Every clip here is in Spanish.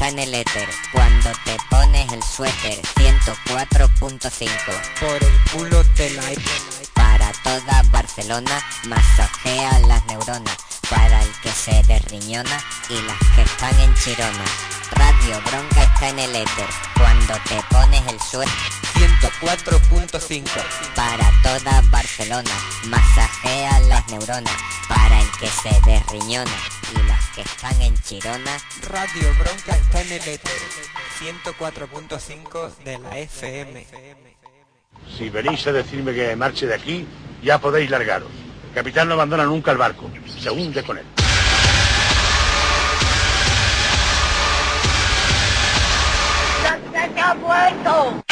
en el éter. Cuando te pones el suéter, 104.5. Por el culo te la... Para toda Barcelona, masajea las neuronas. Para el que se desriñona y las que están en Chirona. Radio Bronca está en el éter. Cuando te pones el suéter, 104.5. para toda Barcelona, masajea las neuronas. Para el que se desriñona y las que están en Chirona. Radio Bronca está en el éter. 104.5 de la FM. Si venís a decirme que marche de aquí, ya podéis largaros. El capitán no abandona nunca el barco, se hunde con él. ¡Se ha muerto!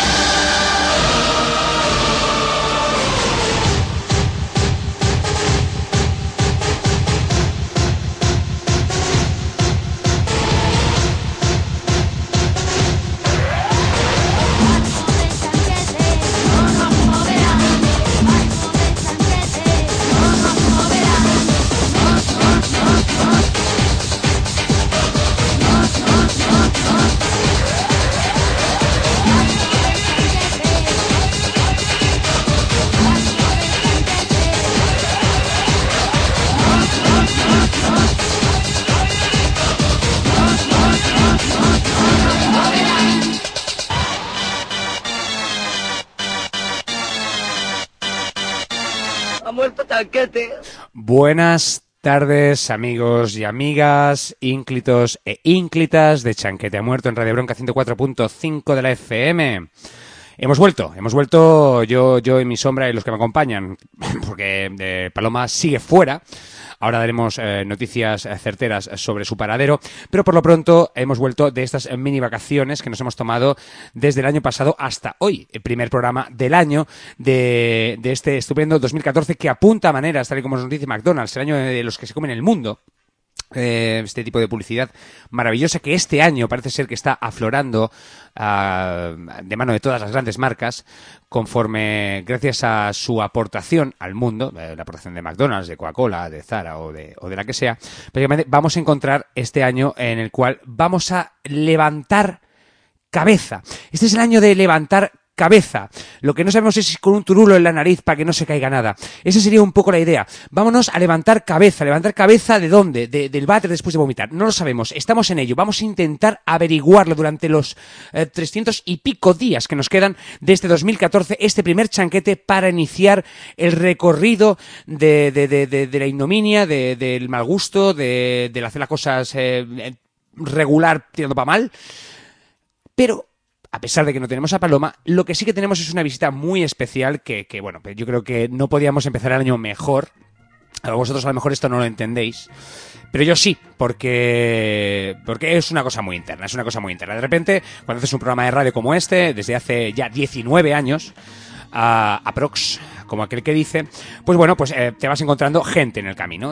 Ha muerto Chanquete. Buenas tardes, amigos y amigas, ínclitos e ínclitas de Chanquete ha muerto en Radio Bronca 104.5 de la FM. Hemos vuelto yo y mi sombra y los que me acompañan, porque Paloma sigue fuera. Ahora daremos noticias certeras sobre su paradero, pero por lo pronto hemos vuelto de estas mini vacaciones que nos hemos tomado desde el año pasado hasta hoy, el primer programa del año de este estupendo 2014 que apunta a maneras, tal y como nos dice McDonald's, el año de los que se comen el mundo. Este tipo de publicidad maravillosa que este año parece ser que está aflorando de mano de todas las grandes marcas conforme, gracias a su aportación al mundo, la aportación de McDonald's, de Coca-Cola, de Zara o de la que sea. Prácticamente vamos a encontrar este año en el cual vamos a levantar cabeza. Este es el año de levantar cabeza. Lo que no sabemos es si con un turulo en la nariz para que no se caiga nada. Esa sería un poco la idea. Vámonos a levantar cabeza. ¿Levantar cabeza de dónde? Del váter después de vomitar. No lo sabemos. Estamos en ello. Vamos a intentar averiguarlo durante los 300 y pico días que nos quedan de este 2014, este primer chanquete para iniciar el recorrido de la ignominia, del mal gusto, del hacer las cosas regular tirando para mal. Pero a pesar de que no tenemos a Paloma, lo que sí que tenemos es una visita muy especial que bueno, yo creo que no podíamos empezar el año mejor. A vosotros a lo mejor esto no lo entendéis, pero yo sí, porque es una cosa muy interna, De repente, cuando haces un programa de radio como este, desde hace ya 19 años, aprox, como aquel que dice, pues bueno, pues te vas encontrando gente en el camino,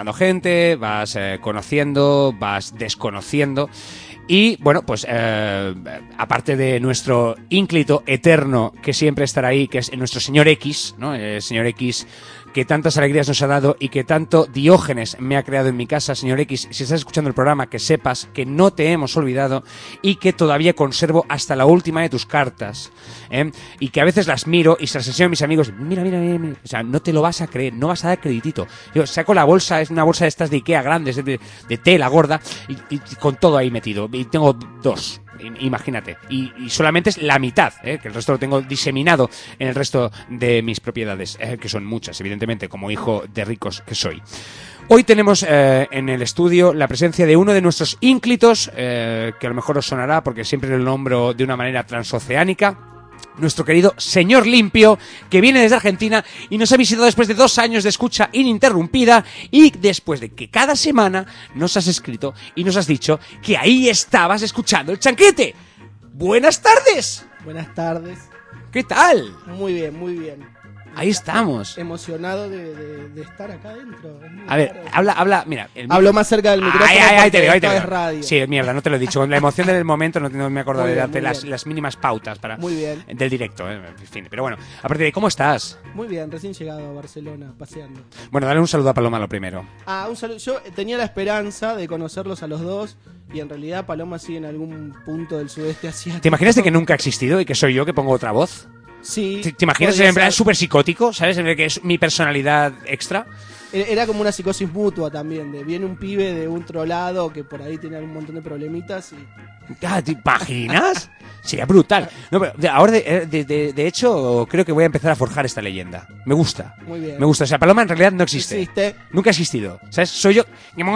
vas conociendo, vas desconociendo. Y, bueno, pues aparte de nuestro ínclito eterno que siempre estará ahí, que es nuestro señor X, ¿no? El señor X que tantas alegrías nos ha dado y que tanto Diógenes me ha creado en mi casa. Señor X, si estás escuchando el programa, que sepas que no te hemos olvidado y que todavía conservo hasta la última de tus cartas, y que a veces las miro y se las enseño a mis amigos. Mira. O sea, no te lo vas a creer, no vas a dar creditito. Yo saco la bolsa, es una bolsa de estas de Ikea grandes, de tela gorda, y con todo ahí metido. Y tengo dos. Imagínate, y solamente es la mitad, que el resto lo tengo diseminado en el resto de mis propiedades, que son muchas, evidentemente, como hijo de ricos que soy. Hoy tenemos en el estudio la presencia de uno de nuestros ínclitos, que a lo mejor os sonará porque siempre lo nombro de una manera transoceánica. Nuestro querido señor Limpio, que viene desde Argentina y nos ha visitado después de 2 años de escucha ininterrumpida y después de que cada semana nos has escrito y nos has dicho que ahí estabas escuchando el chanquete. ¡Buenas tardes! Buenas tardes. ¿Qué tal? Muy bien, muy bien. Ahí estamos. Emocionado de estar acá adentro. A ver, habla, mira. Hablo más cerca del micrófono. Ahí te veo. Es radio. Sí, mierda, no te lo he dicho. Con la emoción del momento no me acuerdo Muy de bien, darte muy bien. las mínimas pautas Muy bien. del directo. En fin, pero bueno, aparte de ¿cómo estás? Muy bien, recién llegado a Barcelona, paseando. Bueno, dale un saludo a Paloma lo primero. Un saludo. Yo tenía la esperanza de conocerlos a los dos y en realidad Paloma sigue en algún punto del sudeste asiático. ¿Te imaginas de que nunca ha existido y que soy yo que pongo otra voz? Sí. ¿Te imaginas podría en plan ser. súper psicótico? ¿Sabes? En el que es mi personalidad extra. Era como una psicosis mutua también, de viene un pibe de un lado que por ahí tiene un montón de problemitas y... ¿Te imaginas? Sería brutal. No, pero ahora, de hecho, creo que voy a empezar a forjar esta leyenda. Me gusta. Muy bien. Me gusta. O sea, Paloma en realidad no existe. Existe. Nunca ha existido. ¿Sabes? Soy yo.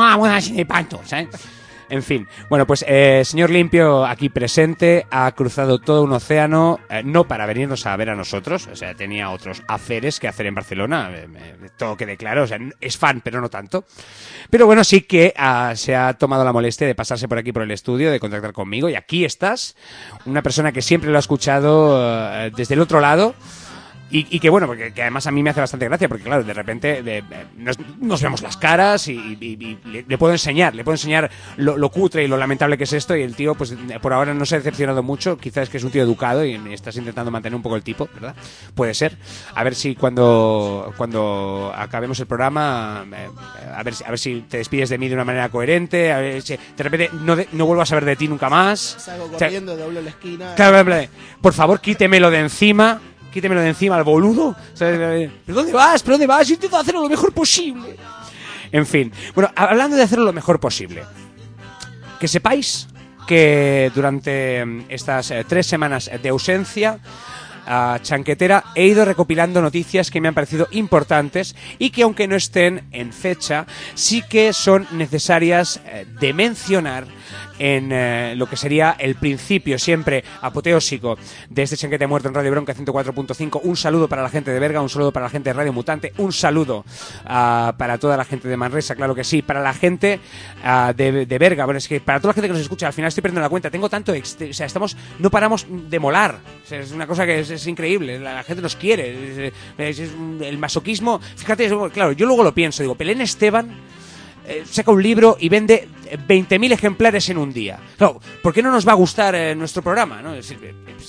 ¿Sabes? En fin. Bueno, pues señor Limpio aquí presente ha cruzado todo un océano, no para venirnos a ver a nosotros, o sea, tenía otros aferes que hacer en Barcelona, todo quede claro, o sea, es fan, pero no tanto. Pero bueno, sí que se ha tomado la molestia de pasarse por aquí por el estudio, de contactar conmigo, y aquí estás, una persona que siempre lo ha escuchado desde el otro lado. Y que bueno, porque que además a mí me hace bastante gracia, porque claro, de repente nos vemos las caras y le puedo enseñar lo cutre y lo lamentable que es esto, y el tío pues por ahora no se ha decepcionado mucho, quizás es que es un tío educado y estás intentando mantener un poco el tipo, ¿verdad? Puede ser. A ver si cuando acabemos el programa, a ver si te despides de mí de una manera coherente, a ver si de repente no vuelvo a saber de ti nunca más. Salgo corriendo, doblo la esquina. Claro, por favor, quítemelo de encima. Quítemelo de encima al boludo. ¿Pero dónde vas? Yo intento hacerlo lo mejor posible. En fin. Bueno, hablando de hacerlo lo mejor posible, que sepáis que durante estas 3 semanas de ausencia chanquetera he ido recopilando noticias que me han parecido importantes y que, aunque no estén en fecha, sí que son necesarias de mencionar en lo que sería el principio siempre apoteósico de este Chanquete Muerto en Radio Bronca 104.5. Un saludo para la gente de Berga, un saludo para la gente de Radio Mutante, un saludo para toda la gente de Manresa, claro que sí, para la gente de Berga. Bueno, es que para toda la gente que nos escucha, al final estoy perdiendo la cuenta, tengo tanto, o sea, no paramos de molar, o sea, es una cosa que es increíble, la gente nos quiere, es el masoquismo, fíjate, claro, yo luego lo pienso, digo, Belén Esteban saca un libro y vende 20.000 ejemplares en un día. Claro, ¿por qué no nos va a gustar nuestro programa? ¿No? Es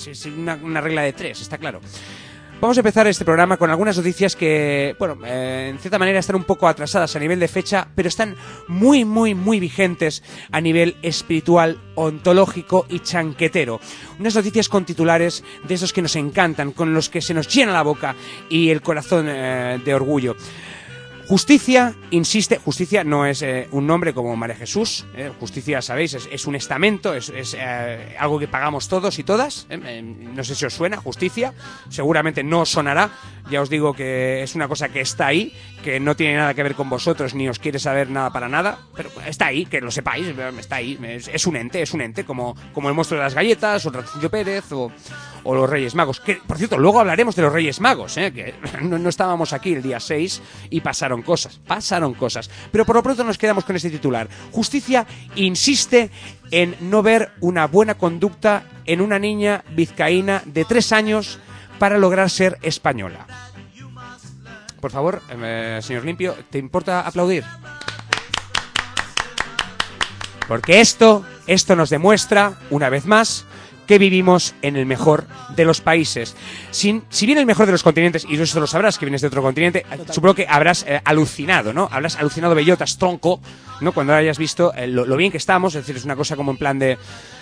una regla de 3, está claro. Vamos a empezar este programa con algunas noticias que, bueno, en cierta manera están un poco atrasadas a nivel de fecha, pero están muy, muy, muy vigentes a nivel espiritual, ontológico y chanquetero. Unas noticias con titulares de esos que nos encantan, con los que se nos llena la boca y el corazón de orgullo. Justicia insiste, Justicia no es un nombre como María Jesús, Justicia, sabéis, es un estamento, es algo que pagamos todos y todas, no sé si os suena, Justicia, seguramente no os sonará, ya os digo que es una cosa que está ahí, que no tiene nada que ver con vosotros ni os quiere saber nada para nada, pero está ahí, que lo sepáis, está ahí, es un ente, como el monstruo de las galletas, o el Ratoncillo Pérez, o los Reyes Magos, que por cierto, luego hablaremos de los Reyes Magos, que no estábamos aquí el día 6 y pasaron cosas, pero por lo pronto nos quedamos con este titular. Justicia insiste en no ver una buena conducta en una niña vizcaína de 3 años para lograr ser española. Por favor, señor Limpio, ¿te importa aplaudir? Porque esto nos demuestra, una vez más, que vivimos en el mejor de los países. Si bien el mejor de los continentes, y eso lo sabrás, que vienes de otro continente, supongo que habrás alucinado, ¿no? Habrás alucinado bellotas, tronco, ¿no? Cuando hayas visto lo bien que estamos, es decir, es una cosa como en plan de...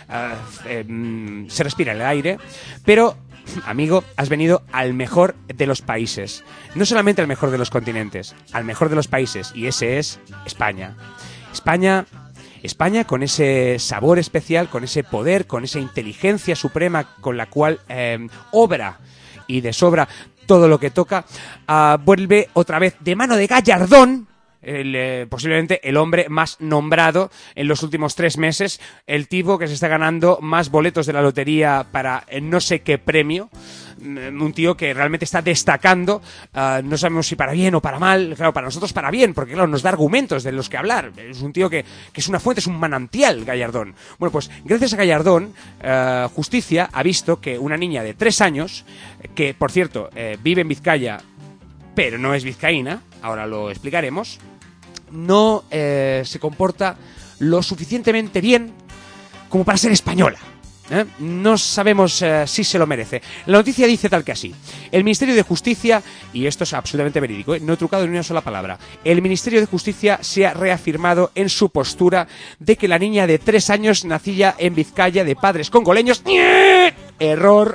se respira el aire, pero... Amigo, has venido al mejor de los países. No solamente al mejor de los continentes, al mejor de los países, y ese es España. España con ese sabor especial, con ese poder, con esa inteligencia suprema con la cual obra y de sobra todo lo que toca, vuelve otra vez de mano de Gallardón, posiblemente el hombre más nombrado en los últimos 3 meses, el tipo que se está ganando más boletos de la lotería para no sé qué premio, un tío que realmente está destacando, no sabemos si para bien o para mal, claro, para nosotros para bien, porque claro, nos da argumentos de los que hablar, es un tío que es una fuente, es un manantial, Gallardón. Bueno, pues gracias a Gallardón, Justicia ha visto que una niña de 3 años, que por cierto vive en Vizcaya, pero no es vizcaína, ahora lo explicaremos, no se comporta lo suficientemente bien como para ser española. No sabemos si se lo merece. La noticia dice tal que así: el Ministerio de Justicia, y esto es absolutamente verídico, no he trucado ni una sola palabra, el Ministerio de Justicia se ha reafirmado en su postura de que la niña de 3 años nacía en Vizcaya de padres congoleños. Error.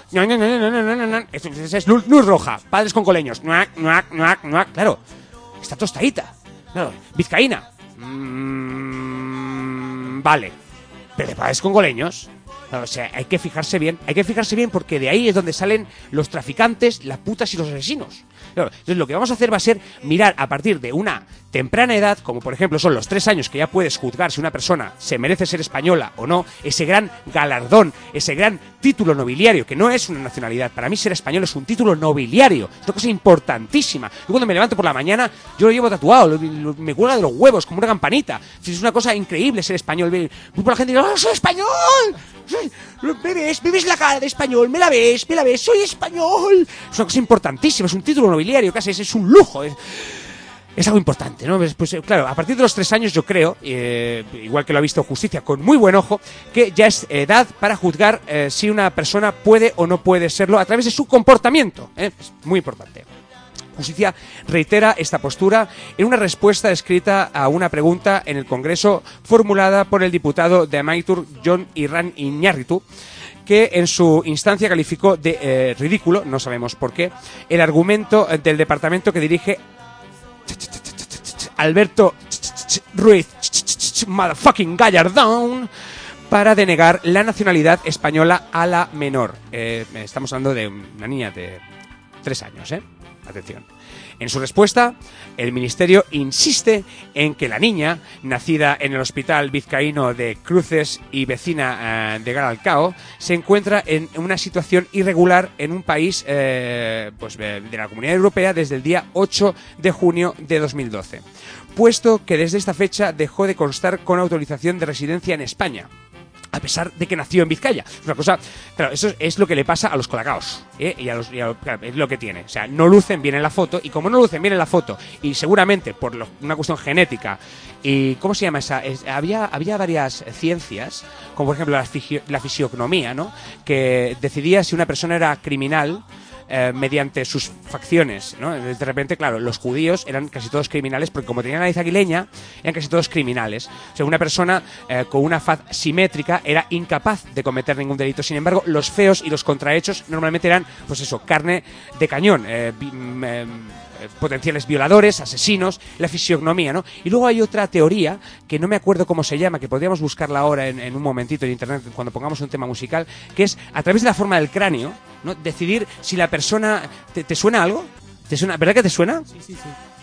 Es luz roja. Padres congoleños. Claro, está tostadita. Claro, vizcaína. Vale. Pero de padres congoleños. O sea, hay que fijarse bien porque de ahí es donde salen los traficantes, las putas y los asesinos. Claro, entonces lo que vamos a hacer va a ser mirar a partir de una temprana edad, como por ejemplo son los 3 años que ya puedes juzgar si una persona se merece ser española o no, ese gran galardón, ese gran título nobiliario, que no es una nacionalidad. Para mí ser español es un título nobiliario, es una cosa importantísima. Yo cuando me levanto por la mañana, yo lo llevo tatuado, me cuelga de los huevos como una campanita. Es una cosa increíble ser español. Voy por la gente y digo, ¡oh, soy español! ¿Me ves la cara de español? ¿Me la ves? ¡Soy español! Es una cosa importantísima, es un título nobiliario, casi es un lujo, es algo importante, ¿no? Pues claro, a partir de los 3 años yo creo, igual que lo ha visto Justicia con muy buen ojo, que ya es edad para juzgar si una persona puede o no puede serlo a través de su comportamiento, Es muy importante. Justicia reitera esta postura en una respuesta escrita a una pregunta en el Congreso formulada por el diputado de Amaitur, Jon Irran Iñárritu, que en su instancia calificó de ridículo, no sabemos por qué, el argumento del departamento que dirige Alberto Ruiz motherfucking Gallardón para denegar la nacionalidad española a la menor. Estamos hablando de una niña de 3 años, Atención. En su respuesta, el Ministerio insiste en que la niña, nacida en el hospital vizcaíno de Cruces y vecina de Garalcao, se encuentra en una situación irregular en un país de la Comunidad Europea desde el día 8 de junio de 2012, puesto que desde esta fecha dejó de constar con autorización de residencia en España, a pesar de que nació en Vizcaya. Es una cosa, claro, eso es lo que le pasa a los colacaos, claro, es lo que tiene. O sea, no lucen bien en la foto, y como no lucen bien en la foto, y seguramente por una cuestión genética, y ¿cómo se llama esa? Había varias ciencias, como por ejemplo la fisiognomía, ¿no? Que decidía si una persona era criminal mediante sus facciones, ¿no? De repente, claro, los judíos eran casi todos criminales porque como tenían nariz aguileña, eran casi todos criminales. O sea, una persona con una faz simétrica era incapaz de cometer ningún delito. Sin embargo, los feos y los contrahechos normalmente eran, pues eso, carne de cañón, potenciales violadores, asesinos, la fisiognomía, ¿no? Y luego hay otra teoría que no me acuerdo cómo se llama, que podríamos buscarla ahora en un momentito en internet cuando pongamos un tema musical, que es a través de la forma del cráneo, ¿no? Decidir si la persona... ¿Te suena algo? ¿Te suena? ¿Verdad que te suena? Sí.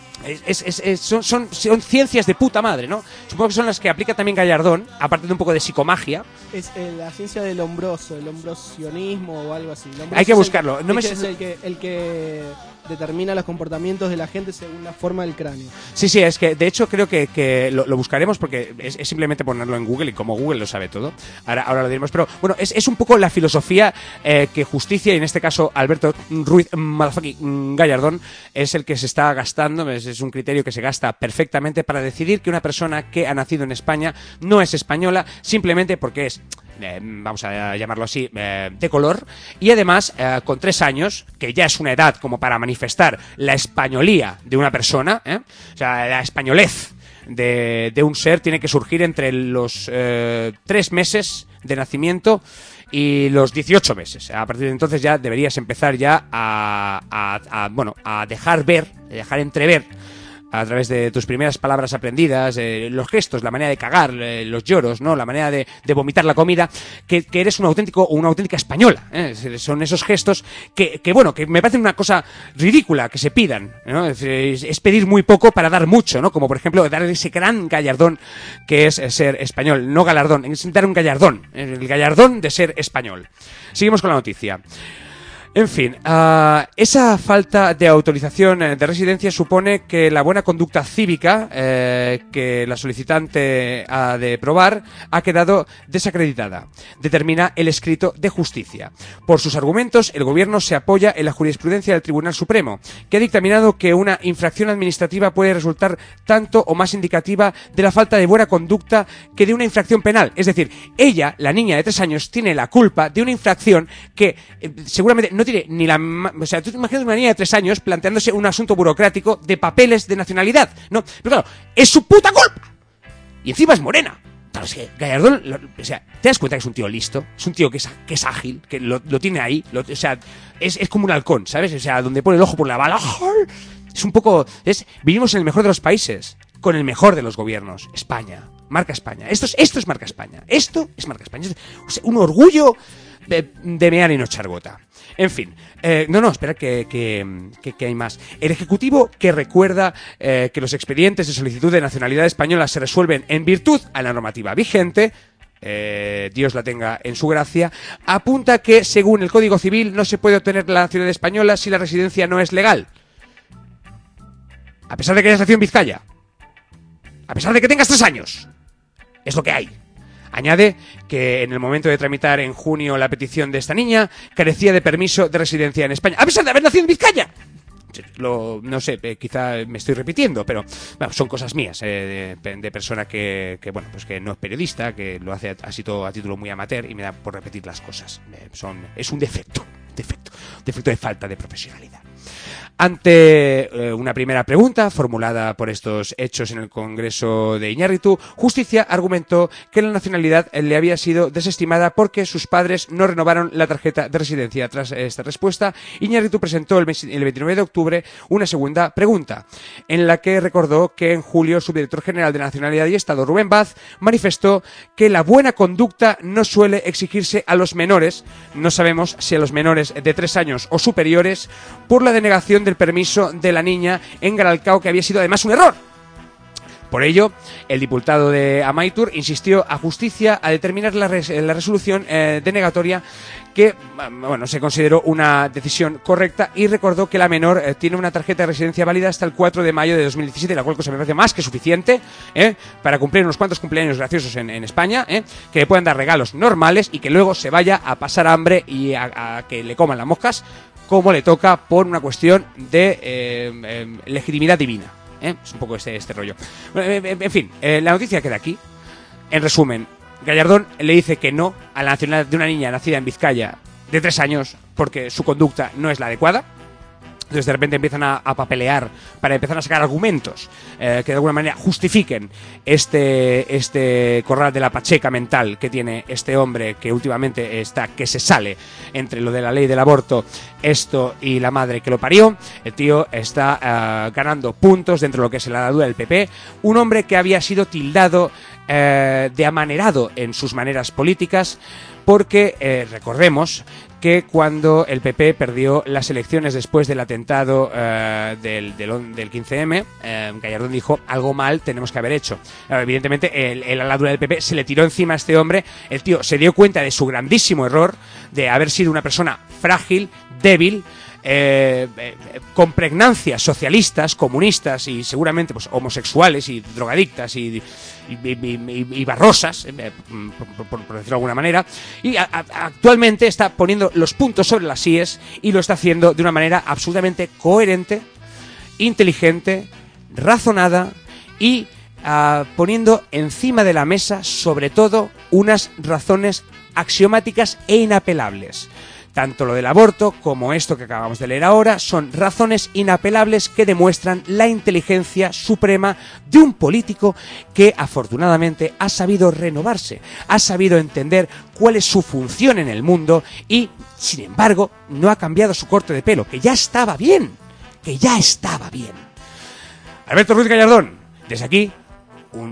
Son ciencias de puta madre, ¿no? Supongo que son las que aplica también Gallardón, aparte de un poco de psicomagia. Es la ciencia del hombroso, el hombrosionismo o algo así. Hay que buscarlo. Es el que determina los comportamientos de la gente según la forma del cráneo. Sí, es que de hecho creo que lo buscaremos porque es simplemente ponerlo en Google y como Google lo sabe todo, ahora lo diremos. Pero bueno, es un poco la filosofía que Justicia, y en este caso Alberto Ruiz Gallardón, es el que se está gastando. Es un criterio que se gasta perfectamente para decidir que una persona que ha nacido en España no es española simplemente porque es... vamos a llamarlo así, de color, y además con 3 años, que ya es una edad como para manifestar la españolía de una persona, o sea, la españolez de un ser tiene que surgir entre los 3 meses de nacimiento y los 18 meses. A partir de entonces ya deberías empezar ya a dejar entrever a través de tus primeras palabras aprendidas, los gestos, la manera de cagar, los lloros, ¿no? La manera de vomitar la comida, que eres un auténtico o una auténtica española, Son esos gestos que me parecen una cosa ridícula que se pidan, ¿no? Es pedir muy poco para dar mucho, ¿no? Como por ejemplo dar ese gran gallardón que es ser español, no galardón, es dar un gallardón, el gallardón de ser español. Seguimos con la noticia. En fin, esa falta de autorización de residencia supone que la buena conducta cívica que la solicitante ha de probar ha quedado desacreditada, determina el escrito de justicia. Por sus argumentos, el gobierno se apoya en la jurisprudencia del Tribunal Supremo, que ha dictaminado que una infracción administrativa puede resultar tanto o más indicativa de la falta de buena conducta que de una infracción penal. Es decir, ella, la niña de 3 años, tiene la culpa de una infracción que seguramente no tiene ni la... O sea, tú te imaginas una niña de 3 años planteándose un asunto burocrático de papeles de nacionalidad, ¿no? Pero claro, es su puta culpa. Y encima es morena. Claro, es que Gallardón, o sea, te das cuenta que es un tío listo, es un tío que es ágil, que lo tiene ahí, o sea, es como un halcón, ¿sabes? O sea, donde pone el ojo por la bala. Es un poco... vivimos en el mejor de los países, con el mejor de los gobiernos. España, marca España. Esto es marca España. Esto es marca España. Es un orgullo de mear y no echar gota. En fin, espera que hay más. El Ejecutivo, que recuerda que los expedientes de solicitud de nacionalidad española se resuelven en virtud a la normativa vigente, Dios la tenga en su gracia, apunta que, según el Código Civil, no se puede obtener la nacionalidad española si la residencia no es legal. A pesar de que hayas nacido en Vizcaya, a pesar de que tengas 3 años, es lo que hay. Añade que en el momento de tramitar en junio la petición de esta niña, carecía de permiso de residencia en España, a pesar de haber nacido en Vizcaya. No sé, quizá me estoy repitiendo, pero bueno, son cosas mías, de persona que no es periodista, que lo hace así todo a título muy amateur y me da por repetir las cosas. Es un defecto de falta de profesionalidad. Ante una primera pregunta formulada por estos hechos en el Congreso de Iñárritu, Justicia argumentó que la nacionalidad le había sido desestimada porque sus padres no renovaron la tarjeta de residencia. Tras esta respuesta, Iñárritu presentó el 29 de octubre una segunda pregunta, en la que recordó que en julio el subdirector general de Nacionalidad y Estado, Rubén Vaz, manifestó que la buena conducta no suele exigirse a los menores, no sabemos si a los menores de 3 años o superiores, por la denegación del permiso de la niña en Garalcao, que había sido además un error. Por ello, el diputado de Amaitur insistió a Justicia a determinar la resolución denegatoria que se consideró una decisión correcta y recordó que la menor tiene una tarjeta de residencia válida hasta el 4 de mayo de 2017, la cual cosa me parece más que suficiente para cumplir unos cuantos cumpleaños graciosos en España, que le puedan dar regalos normales y que luego se vaya a pasar hambre y a que le coman las moscas como le toca por una cuestión de legitimidad divina. Es un poco este rollo. En fin, la noticia queda aquí. En resumen, Gallardón le dice que no a la nacionalidad de una niña nacida en Vizcaya de 3 años porque su conducta no es la adecuada. Entonces de repente empiezan a papelear para empezar a sacar argumentos que de alguna manera justifiquen este corral de la pacheca mental que tiene este hombre, que últimamente está que se sale entre lo de la ley del aborto, esto y la madre que lo parió. El tío está ganando puntos dentro de lo que es la andadura del PP, un hombre que había sido tildado de amanerado en sus maneras políticas, porque recordemos que cuando el PP perdió las elecciones después del atentado del 15M, Gallardón dijo, algo mal tenemos que haber hecho. Evidentemente, el aladura del PP se le tiró encima a este hombre. El tío se dio cuenta de su grandísimo error, de haber sido una persona frágil, débil, con pregnancias socialistas, comunistas y seguramente pues homosexuales y drogadictas y barrosas, por decirlo de alguna manera, y actualmente está poniendo los puntos sobre las íes y lo está haciendo de una manera absolutamente coherente, inteligente, razonada y poniendo encima de la mesa sobre todo unas razones axiomáticas e inapelables. Tanto lo del aborto como esto que acabamos de leer ahora son razones inapelables que demuestran la inteligencia suprema de un político que afortunadamente ha sabido renovarse, ha sabido entender cuál es su función en el mundo y, sin embargo, no ha cambiado su corte de pelo, que ya estaba bien, Alberto Ruiz Gallardón, desde aquí, un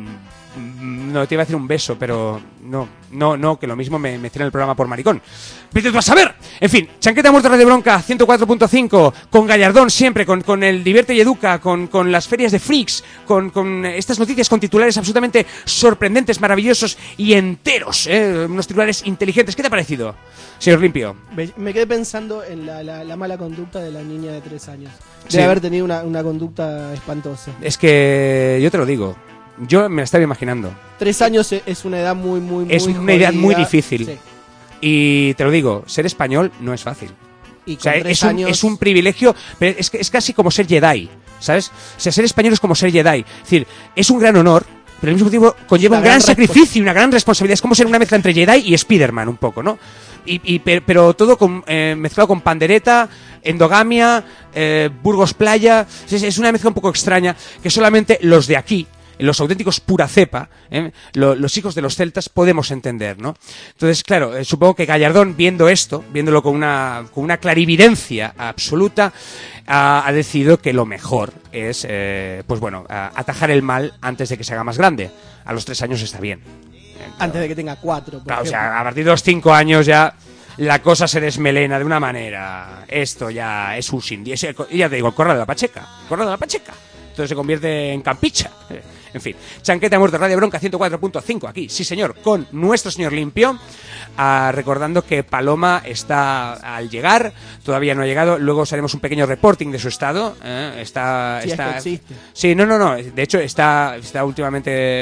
No, te iba a decir un beso, pero no, que lo mismo me cierran el programa por maricón. Vete tú a saber. En fin, Chanquete a Muerto Radio Bronca 104.5, con Gallardón siempre, con el Divierte y Educa, con las ferias de freaks, con estas noticias con titulares absolutamente sorprendentes, maravillosos y enteros, unos titulares inteligentes. ¿Qué te ha parecido, señor Limpio? Me quedé pensando en la mala conducta de la niña de 3 años. De Sí. haber tenido una conducta espantosa. Es que yo te lo digo, yo me la estaba imaginando. 3 años es una edad muy Es una edad muy jodida. difícil. Sí. Y te lo digo, ser español no es fácil. Y O sea, con 3 es un, años es un privilegio, pero es casi como ser Jedi, ¿sabes? O sea, ser español es como ser Jedi. Es decir, es un gran honor, pero al mismo tiempo conlleva Una un gran gran sacrificio y una gran responsabilidad. Es como ser una mezcla entre Jedi y Spider-Man, un poco, ¿no? Pero todo mezclado con pandereta, endogamia, Burgos Playa. Es una mezcla un poco extraña que solamente los de aquí, los auténticos pura cepa, los hijos de los celtas, podemos entender, ¿no? Entonces, claro, supongo que Gallardón, viéndolo con una clarividencia absoluta, ha decidido que lo mejor es, atajar el mal antes de que se haga más grande. A los 3 años está bien. antes de que tenga 4. Claro, o sea, a partir de los 5 años ya la cosa se desmelena de una manera. Esto ya es un sin. Ya te digo, el Corral de la Pacheca. Entonces se convierte en Campicha. En fin, Chanquete a Muerto Radio Bronca 104.5 aquí, sí señor, con nuestro señor Limpio. Recordando que Paloma está al llegar, todavía no ha llegado. Luego os haremos un pequeño reporting de su estado. Está Si es que existe. Sí, no. De hecho, está últimamente,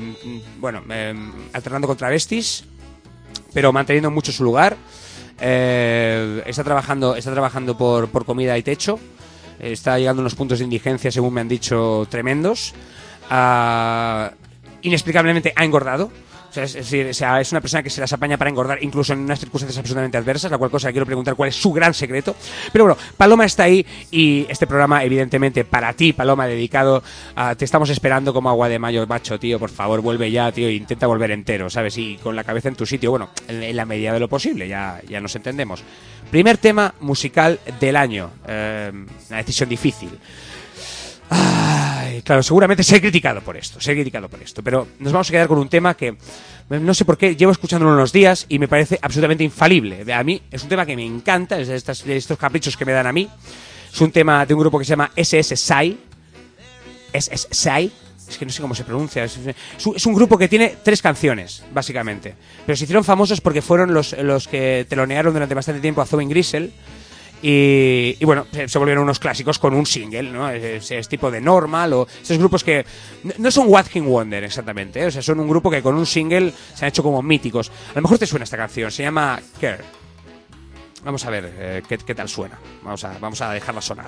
alternando con travestis, pero manteniendo mucho su lugar. Está trabajando por comida y techo. Está llegando a unos puntos de indigencia, según me han dicho, tremendos. Inexplicablemente ha engordado. O sea, es una persona que se las apaña para engordar, incluso en unas circunstancias absolutamente adversas, la cual cosa quiero preguntar cuál es su gran secreto. Pero bueno, Paloma está ahí y este programa, evidentemente, para ti, Paloma, dedicado a... Te estamos esperando como agua de mayo, macho, tío, por favor, vuelve ya, tío, intenta volver entero, ¿sabes? Y con la cabeza en tu sitio, bueno, en la medida de lo posible, ya nos entendemos. Primer tema musical del año. Una decisión difícil. Ay, claro, seguramente ser criticado por esto, pero nos vamos a quedar con un tema que no sé por qué llevo escuchándolo unos días y me parece absolutamente infalible. A mí es un tema que me encanta, es de estos caprichos que me dan a mí. Es un tema de un grupo que se llama SS Sai. Es que no sé cómo se pronuncia. Es un grupo que tiene 3 canciones, básicamente. Pero se hicieron famosos porque fueron los que telonearon durante bastante tiempo a Zoe Grisel. Y bueno, se volvieron unos clásicos con un single, ¿no? Es tipo de Normal o esos grupos que no son What Hit Wonder exactamente, ¿eh? O sea, son un grupo que con un single se han hecho como míticos. A lo mejor te suena esta canción, se llama Care. Vamos a ver qué tal suena. Vamos a dejarla sonar.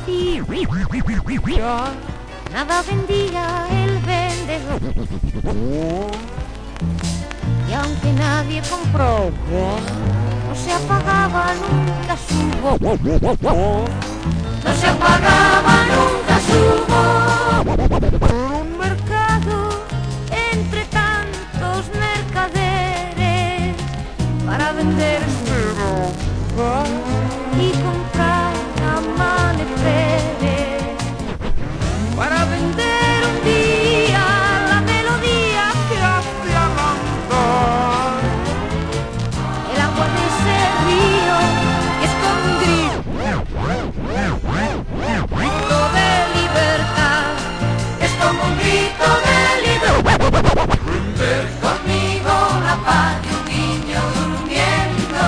principio nada vendía el vendedor. Y aunque nadie compró, no se apagaba nunca su voz. No se apagaba nunca su voz. Por un mercado entre tantos mercaderes para vender y comprar amaneceres, para vender un día la melodía que hace arrancar el agua de ese río, que es como un grito de libertad, es como un grito de libertad. Vender conmigo la paz de un niño durmiendo,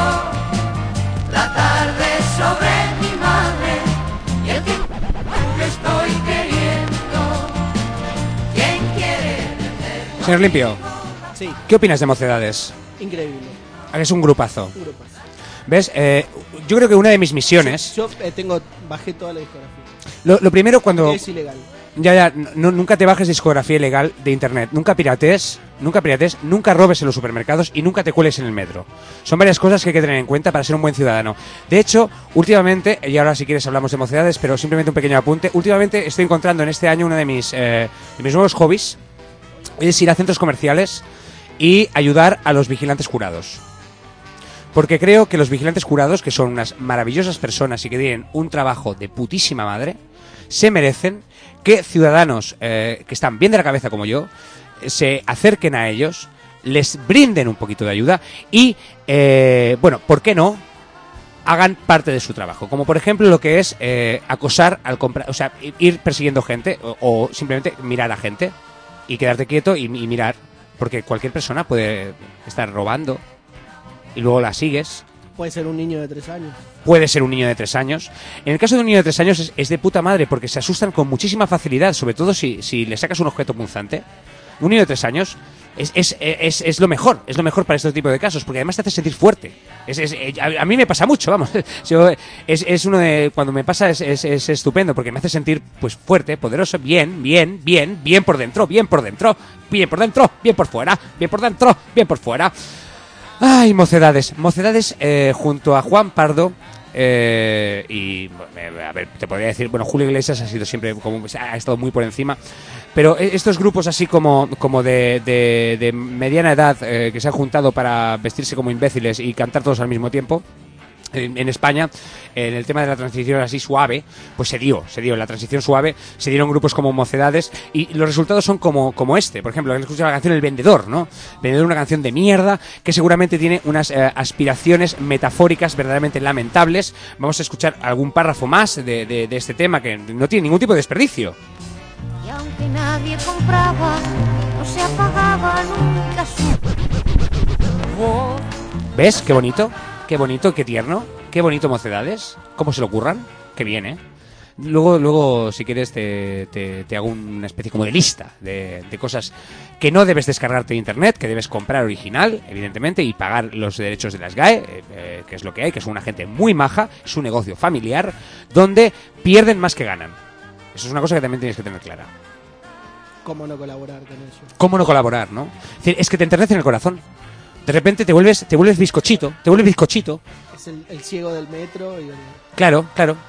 la tarde sobre mi madre y el tiempo que estoy queriendo. ¿Quién quiere vender? Señor Limpio, Sí, ¿qué opinas de Mocedades? increíble. Es un grupazo. Un grupazo. ¿Ves? Yo creo que una de mis misiones... Yo bajé toda la discografía. Lo primero cuando... Es ilegal. Ya, nunca te bajes discografía ilegal de internet. Nunca piratees, nunca robes en los supermercados y nunca te cueles en el metro. Son varias cosas que hay que tener en cuenta para ser un buen ciudadano. De hecho, últimamente, y ahora si quieres hablamos de Mocedades, pero simplemente un pequeño apunte, últimamente estoy encontrando en este año uno de mis nuevos hobbies, es ir a centros comerciales y ayudar a los vigilantes jurados. Porque creo que los vigilantes jurados, que son unas maravillosas personas y que tienen un trabajo de putísima madre, se merecen que ciudadanos que están bien de la cabeza como yo se acerquen a ellos, les brinden un poquito de ayuda y, bueno, ¿por qué no? Hagan parte de su trabajo. Como por ejemplo lo que es acosar al comprar, o sea, ir persiguiendo gente o simplemente mirar a gente y quedarte quieto y mirar, porque cualquier persona puede estar robando y luego la sigues. Puede ser un niño de 3 años. Puede ser un niño de 3 años. En el caso de un niño de 3 años es de puta madre porque se asustan con muchísima facilidad, sobre todo si le sacas un objeto punzante. Un niño de 3 años es lo mejor para este tipo de casos, porque además te hace sentir fuerte. A mí me pasa mucho, vamos. Es uno de... Cuando me pasa es estupendo, porque me hace sentir pues fuerte, poderoso, bien por dentro, bien por fuera, bien por dentro, bien por fuera. Ay, Mocedades, junto a Juan Pardo y a ver, te podría decir, bueno, Julio Iglesias ha sido siempre como ha estado muy por encima, pero estos grupos así como de mediana edad que se han juntado para vestirse como imbéciles y cantar todos al mismo tiempo. En España, en el tema de la transición así suave, pues se dio la transición suave, se dieron grupos como Mocedades y los resultados son como este. Por ejemplo, han escuchado la canción El Vendedor, ¿no? Vendedor, una canción de mierda que seguramente tiene unas aspiraciones metafóricas verdaderamente lamentables. Vamos a escuchar algún párrafo más de este tema que no tiene ningún tipo de desperdicio. Y aunque nadie compraba, no se apagaba nunca su voz. ¿Ves? Qué bonito. Qué bonito, qué tierno, qué bonito Mocedades. ¿Cómo se lo ocurran? Qué bien, ¿eh? Luego si quieres, te hago una especie como de lista de cosas que no debes descargarte de internet, que debes comprar original, evidentemente, y pagar los derechos de las GAE, que es lo que hay, que es una gente muy maja, es un negocio familiar, donde pierden más que ganan. Eso es una cosa que también tienes que tener clara. ¿Cómo no colaborar con ello? ¿Cómo no colaborar, no? Es que te enternece en el corazón. De repente te vuelves bizcochito. Es el ciego del metro y el... Claro.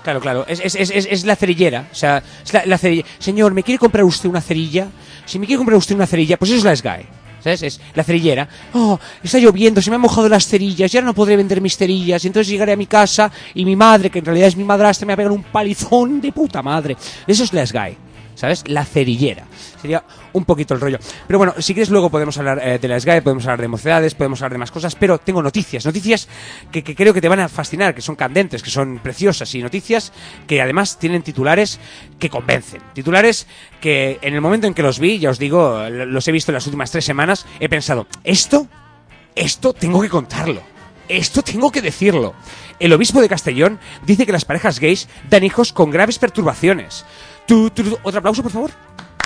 Es la cerillera. O sea, es la cerilla. Señor, ¿me quiere comprar usted una cerilla? Si me quiere comprar usted una cerilla, pues eso es la SGAE. ¿Sabes? Es la cerillera. Oh, está lloviendo, se me han mojado las cerillas, ya no podré vender mis cerillas. Y entonces llegaré a mi casa y mi madre, que en realidad es mi madrastra, me va a pegar un palizón de puta madre. Eso es la SGAE. ¿Sabes? La cerillera. Sería un poquito el rollo. Pero bueno, si quieres luego podemos hablar de la SGAE, podemos hablar de Mocedades, podemos hablar de más cosas, pero tengo noticias que creo que te van a fascinar, que son candentes, que son preciosas y noticias que además tienen titulares que convencen. Titulares que en el momento en que los vi, ya os digo, los he visto en las últimas 3 semanas, he pensado, esto tengo que contarlo. Esto tengo que decirlo. El obispo de Castellón dice que las parejas gays dan hijos con graves perturbaciones. Otro aplauso, por favor.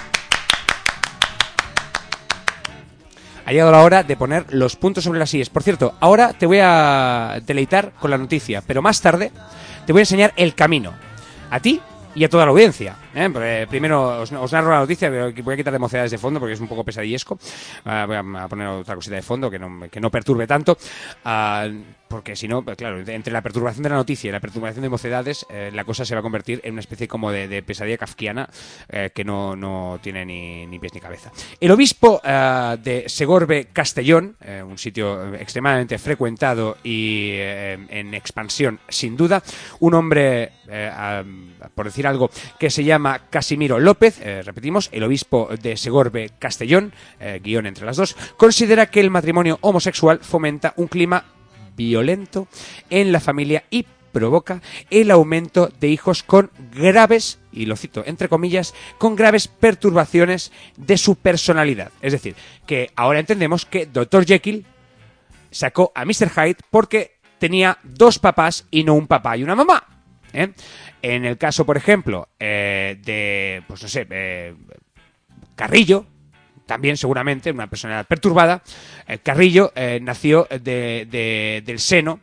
Ha llegado la hora de poner los puntos sobre las íes. Por cierto, ahora te voy a deleitar con la noticia, pero más tarde te voy a enseñar el camino. A ti y a toda la audiencia. Porque primero os narro la noticia, pero voy a quitar de mocedades de fondo porque es un poco pesadillesco. Voy a poner otra cosita de fondo que no perturbe tanto. Porque si no, claro, entre la perturbación de la noticia y la perturbación de mocedades, la cosa se va a convertir en una especie como de pesadilla kafkiana que no tiene ni pies ni cabeza. El obispo de Segorbe Castellón, un sitio extremadamente frecuentado y en expansión sin duda, un hombre, por decir algo, que se llama Casimiro López, repetimos, el obispo de Segorbe Castellón, guión entre las dos, considera que el matrimonio homosexual fomenta un clima violento en la familia y provoca el aumento de hijos con graves, y lo cito entre comillas, con graves perturbaciones de su personalidad. Es decir, que ahora entendemos que Dr. Jekyll sacó a Mr. Hyde porque tenía dos papás y no un papá y una mamá. En el caso, por ejemplo, de, pues no sé, Carrillo, también seguramente una personalidad perturbada, Carrillo nació del seno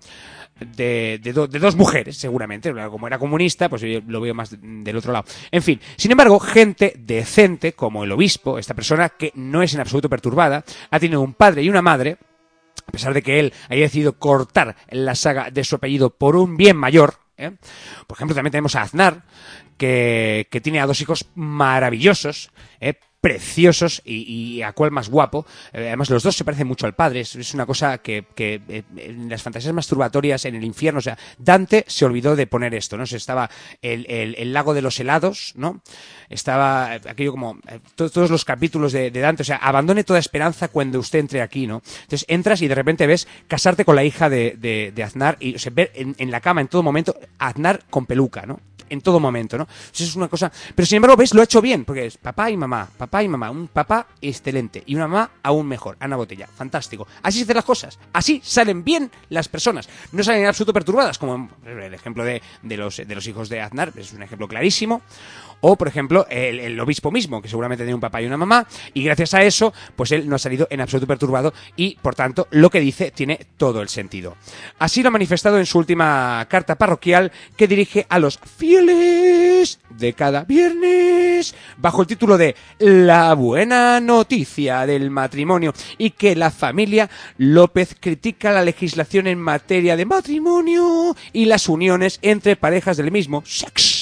de dos mujeres, seguramente. Como era comunista, pues yo lo veo más del otro lado. En fin, sin embargo, gente decente, como el obispo, esta persona que no es en absoluto perturbada, ha tenido un padre y una madre, a pesar de que él haya decidido cortar la saga de su apellido por un bien mayor. Por ejemplo, también tenemos a Aznar, que tiene a dos hijos maravillosos, preciosos y a cuál más guapo. Además, los dos se parecen mucho al padre. Es una cosa que en las fantasías masturbatorias en el infierno, o sea, Dante se olvidó de poner esto, ¿no? Estaba el lago de los helados, ¿no? Estaba aquello como todos los capítulos de Dante, o sea, abandone toda esperanza cuando usted entre aquí, ¿no? Entonces entras y de repente ves casarte con la hija de Aznar y, o sea, ver en la cama en todo momento Aznar con peluca, ¿no? En todo momento, ¿no? Eso es una cosa... Pero sin embargo, ¿ves? Lo ha hecho bien, porque es papá y mamá, un papá excelente y una mamá aún mejor, Ana Botella, fantástico. Así se hacen las cosas, así salen bien las personas, no salen en absoluto perturbadas, como el ejemplo de los hijos de Aznar, es un ejemplo clarísimo. O, por ejemplo, el obispo mismo, que seguramente tiene un papá y una mamá, y gracias a eso, pues él no ha salido en absoluto perturbado y, por tanto, lo que dice tiene todo el sentido. Así lo ha manifestado en su última carta parroquial que dirige a los fieles de cada viernes, bajo el título de La buena noticia del matrimonio, y que la familia López critica la legislación en materia de matrimonio y las uniones entre parejas del mismo sexo.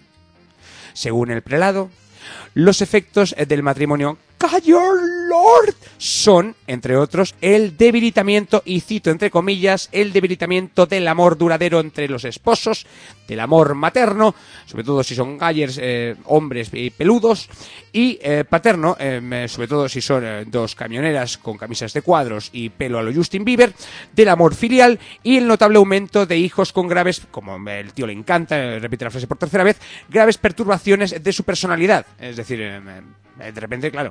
Según el prelado, los efectos del matrimonio Cayor Lord son, entre otros, el debilitamiento, y cito entre comillas, el debilitamiento del amor duradero entre los esposos, del amor materno, sobre todo si son gallers, hombres peludos, y paterno, sobre todo si son dos camioneras con camisas de cuadros y pelo a lo Justin Bieber, del amor filial y el notable aumento de hijos con graves, como el tío le encanta, repite la frase por tercera vez, graves perturbaciones de su personalidad. Es decir, de repente, claro,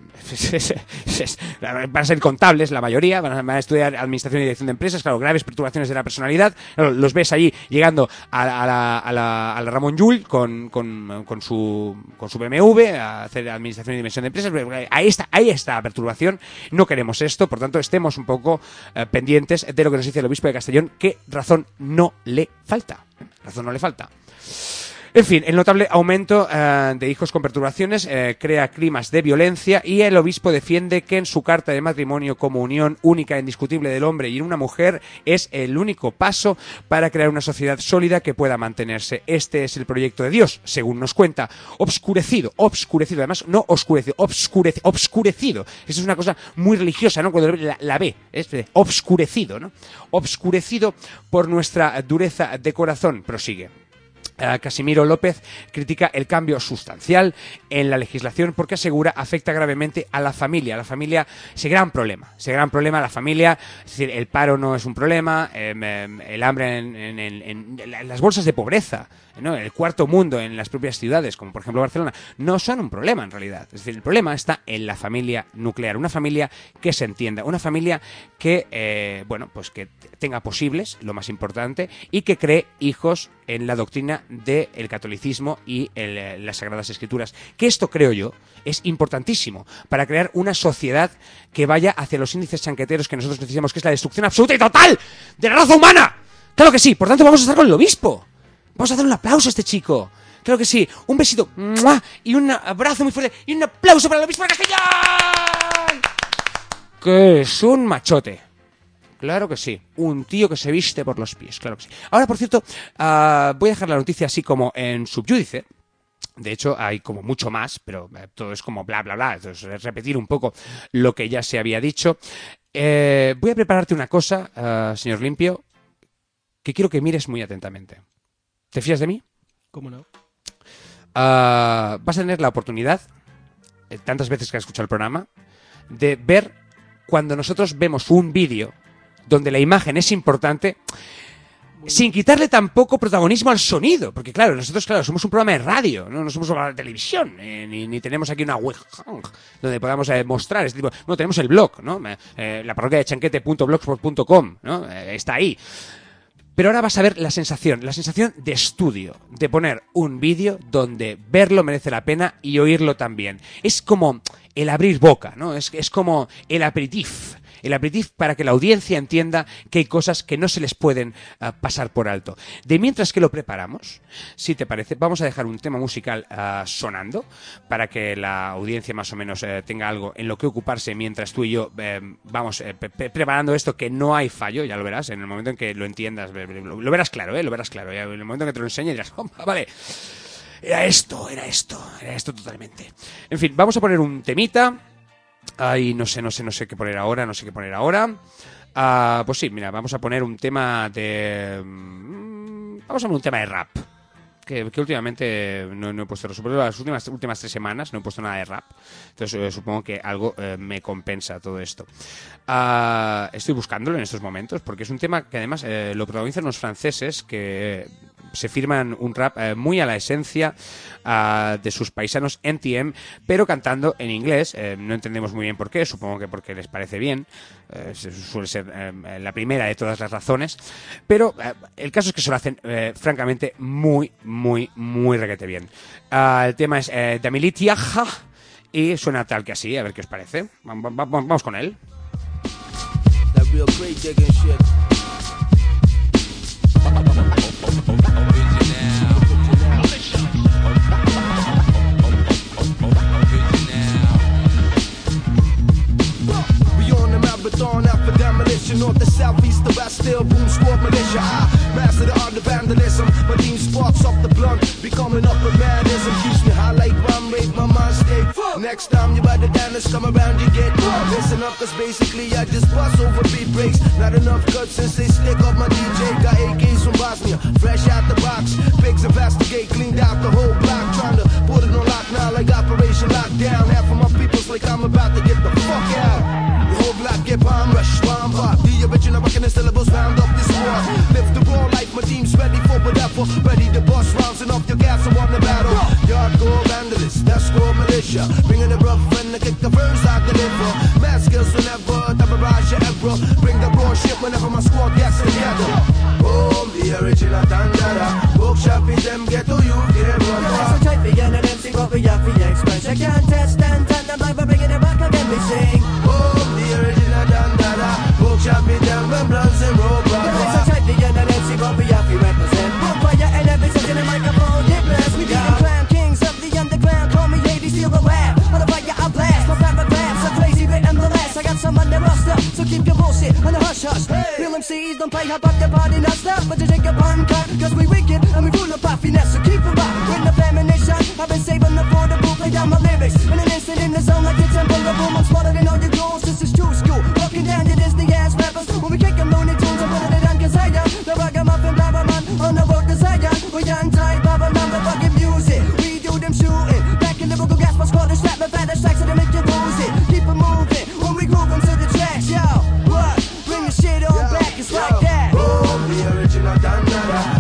van a ser contables la mayoría, van a estudiar administración y dirección de empresas, claro, graves perturbaciones de la personalidad, claro, los ves allí llegando a la Ramón Llull con su BMW a hacer administración y dirección de empresas. Ahí está la perturbación, no queremos esto, por tanto estemos un poco pendientes de lo que nos dice el obispo de Castellón, que razón no le falta. En fin, el notable aumento de hijos con perturbaciones crea climas de violencia, y el obispo defiende que en su carta de matrimonio, como unión única e indiscutible del hombre y una mujer, es el único paso para crear una sociedad sólida que pueda mantenerse. Este es el proyecto de Dios, según nos cuenta. Obscurecido, además, no oscurecido, obscurecido. Eso es una cosa muy religiosa, ¿no? Cuando la ve, es obscurecido, ¿no? Obscurecido por nuestra dureza de corazón, prosigue. Casimiro López critica el cambio sustancial en la legislación porque asegura afecta gravemente a la familia. La familia, ese gran problema, la familia, es decir, el paro no es un problema, el hambre en las bolsas de pobreza, ¿no? El cuarto mundo en las propias ciudades, como por ejemplo Barcelona, no son un problema en realidad. Es decir, el problema está en la familia nuclear, una familia que se entienda, una familia que, pues que tenga posibles, lo más importante, y que cree hijos en la doctrina del catolicismo y en las Sagradas Escrituras. Que esto, creo yo, es importantísimo para crear una sociedad que vaya hacia los índices chanqueteros que nosotros necesitamos, que es la destrucción absoluta y total de la raza humana. ¡Claro que sí! Por tanto, vamos a estar con el obispo. Vamos a dar un aplauso a este chico. Claro que sí. Un besito. ¡Mua! Y un abrazo muy fuerte. Y un aplauso para el obispo de Castellón. Que es un machote. Claro que sí. Un tío que se viste por los pies. Claro que sí. Ahora, por cierto, voy a dejar la noticia así como en subjúdice. De hecho, hay como mucho más, pero todo es como bla, bla, bla. Entonces, es repetir un poco lo que ya se había dicho. Voy a prepararte una cosa, señor Limpio, que quiero que mires muy atentamente. ¿Te fías de mí? ¿Cómo no? Vas a tener la oportunidad, tantas veces que has escuchado el programa, de ver cuando nosotros vemos un vídeo donde la imagen es importante, sin quitarle tampoco protagonismo al sonido, porque claro, nosotros somos un programa de radio, no somos un programa de televisión, ni tenemos aquí una webcam donde podamos mostrar este tipo. Bueno, tenemos el blog, ¿no? La parroquia de chanquete.blogspot.com, ¿no? Está ahí. Pero ahora vas a ver la sensación de estudio, de poner un vídeo donde verlo merece la pena y oírlo también. Es como el abrir boca, ¿no? Es como el aperitif. El aperitif para que la audiencia entienda que hay cosas que no se les pueden pasar por alto. De mientras que lo preparamos, si te parece, vamos a dejar un tema musical sonando para que la audiencia más o menos tenga algo en lo que ocuparse mientras tú y yo vamos preparando esto, que no hay fallo, ya lo verás, en el momento en que lo entiendas, lo verás claro, lo verás claro. En el momento en que te lo enseñe dirás, oh, vale, era esto totalmente. En fin, vamos a poner un temita. Ay, no sé qué poner ahora, pues sí, mira, vamos a poner un tema de... Vamos a poner un tema de rap. Que últimamente no he puesto, sobre las últimas 3 semanas no he puesto nada de rap. Entonces supongo que algo me compensa todo esto. Estoy buscándolo en estos momentos porque es un tema que además lo protagonizan los franceses que se firman un rap muy a la esencia de sus paisanos NTM, pero cantando en inglés. No entendemos muy bien por qué, supongo que porque les parece bien. Suele ser la primera de todas las razones, pero el caso es que se lo hacen francamente muy, muy, muy requete bien. El tema es Damili Tiaja y suena tal que así, a ver qué os parece. Vamos con él. After demolition, north to south, east to west, still boom squad militia. I master the art of vandalism. My team sparks off the blunt, becoming up a madism. Keeps me high like rum, make my mind stay. Next time you better dance, come around, you get listen up, cause basically I just bust over beat breaks. Not enough cuts since they stick up my DJ. Got AKs from Bosnia, fresh out the box. Pigs investigate, cleaned out the whole block. Trying to put it on lock now like Operation Lockdown. Half of my people's like I'm about to get the fuck out. The whole block get bomb rush, bomb pop. The original rockin' the syllables round up this war. Lift the raw like my team's ready for whatever. Ready to bust rounds and off your gas and want the battle. Yardcore vandalists, that's squad militia. Bringing the rough and the kick the first I deliver. Mad skills whenever, the barrage ever. Bring the raw shit whenever my squad gets together. Boom, the original Dandara. Bookshop in them ghetto you get run. That's a type again and MC what we have for the express. I can't test and the mic for bringing it back again we sing. Boom, the original Dandara. Bookshop in them when bloods and roll. That's a type again and MC what we have to represent. Book fire and every in the microphone, hit blast. We be the clown kings of the underground. Call me Hades, feel the rap. On the fire I blast, my paragraphs are crazy written the last. I got some on the roster, so keep your bullshit on the hush hush. Real MCs don't play hop up the party, not stop, but to take a pun cut. Cause we wicked and we rule up finesse, so keep it rock. With the premonition, I've been saving up for the book, lay down my lyrics. In an instant in the zone like the temple of boom, I'm smarter than all your goals. This is true school, walking down to Disney ass rappers. When we kick them Looney Tunes, I'm putting it on cause I am the ragamuffin Barberman on the road to Zion. We untied Babylon with fucking music. We do them shooting. Back in the vocal gas, what's called the strap, but the strikes so they make you lose it. Keep it moving when we groove them to the tracks, yo. What? Bring the shit on back, it's like that. Boom, the original Dandara.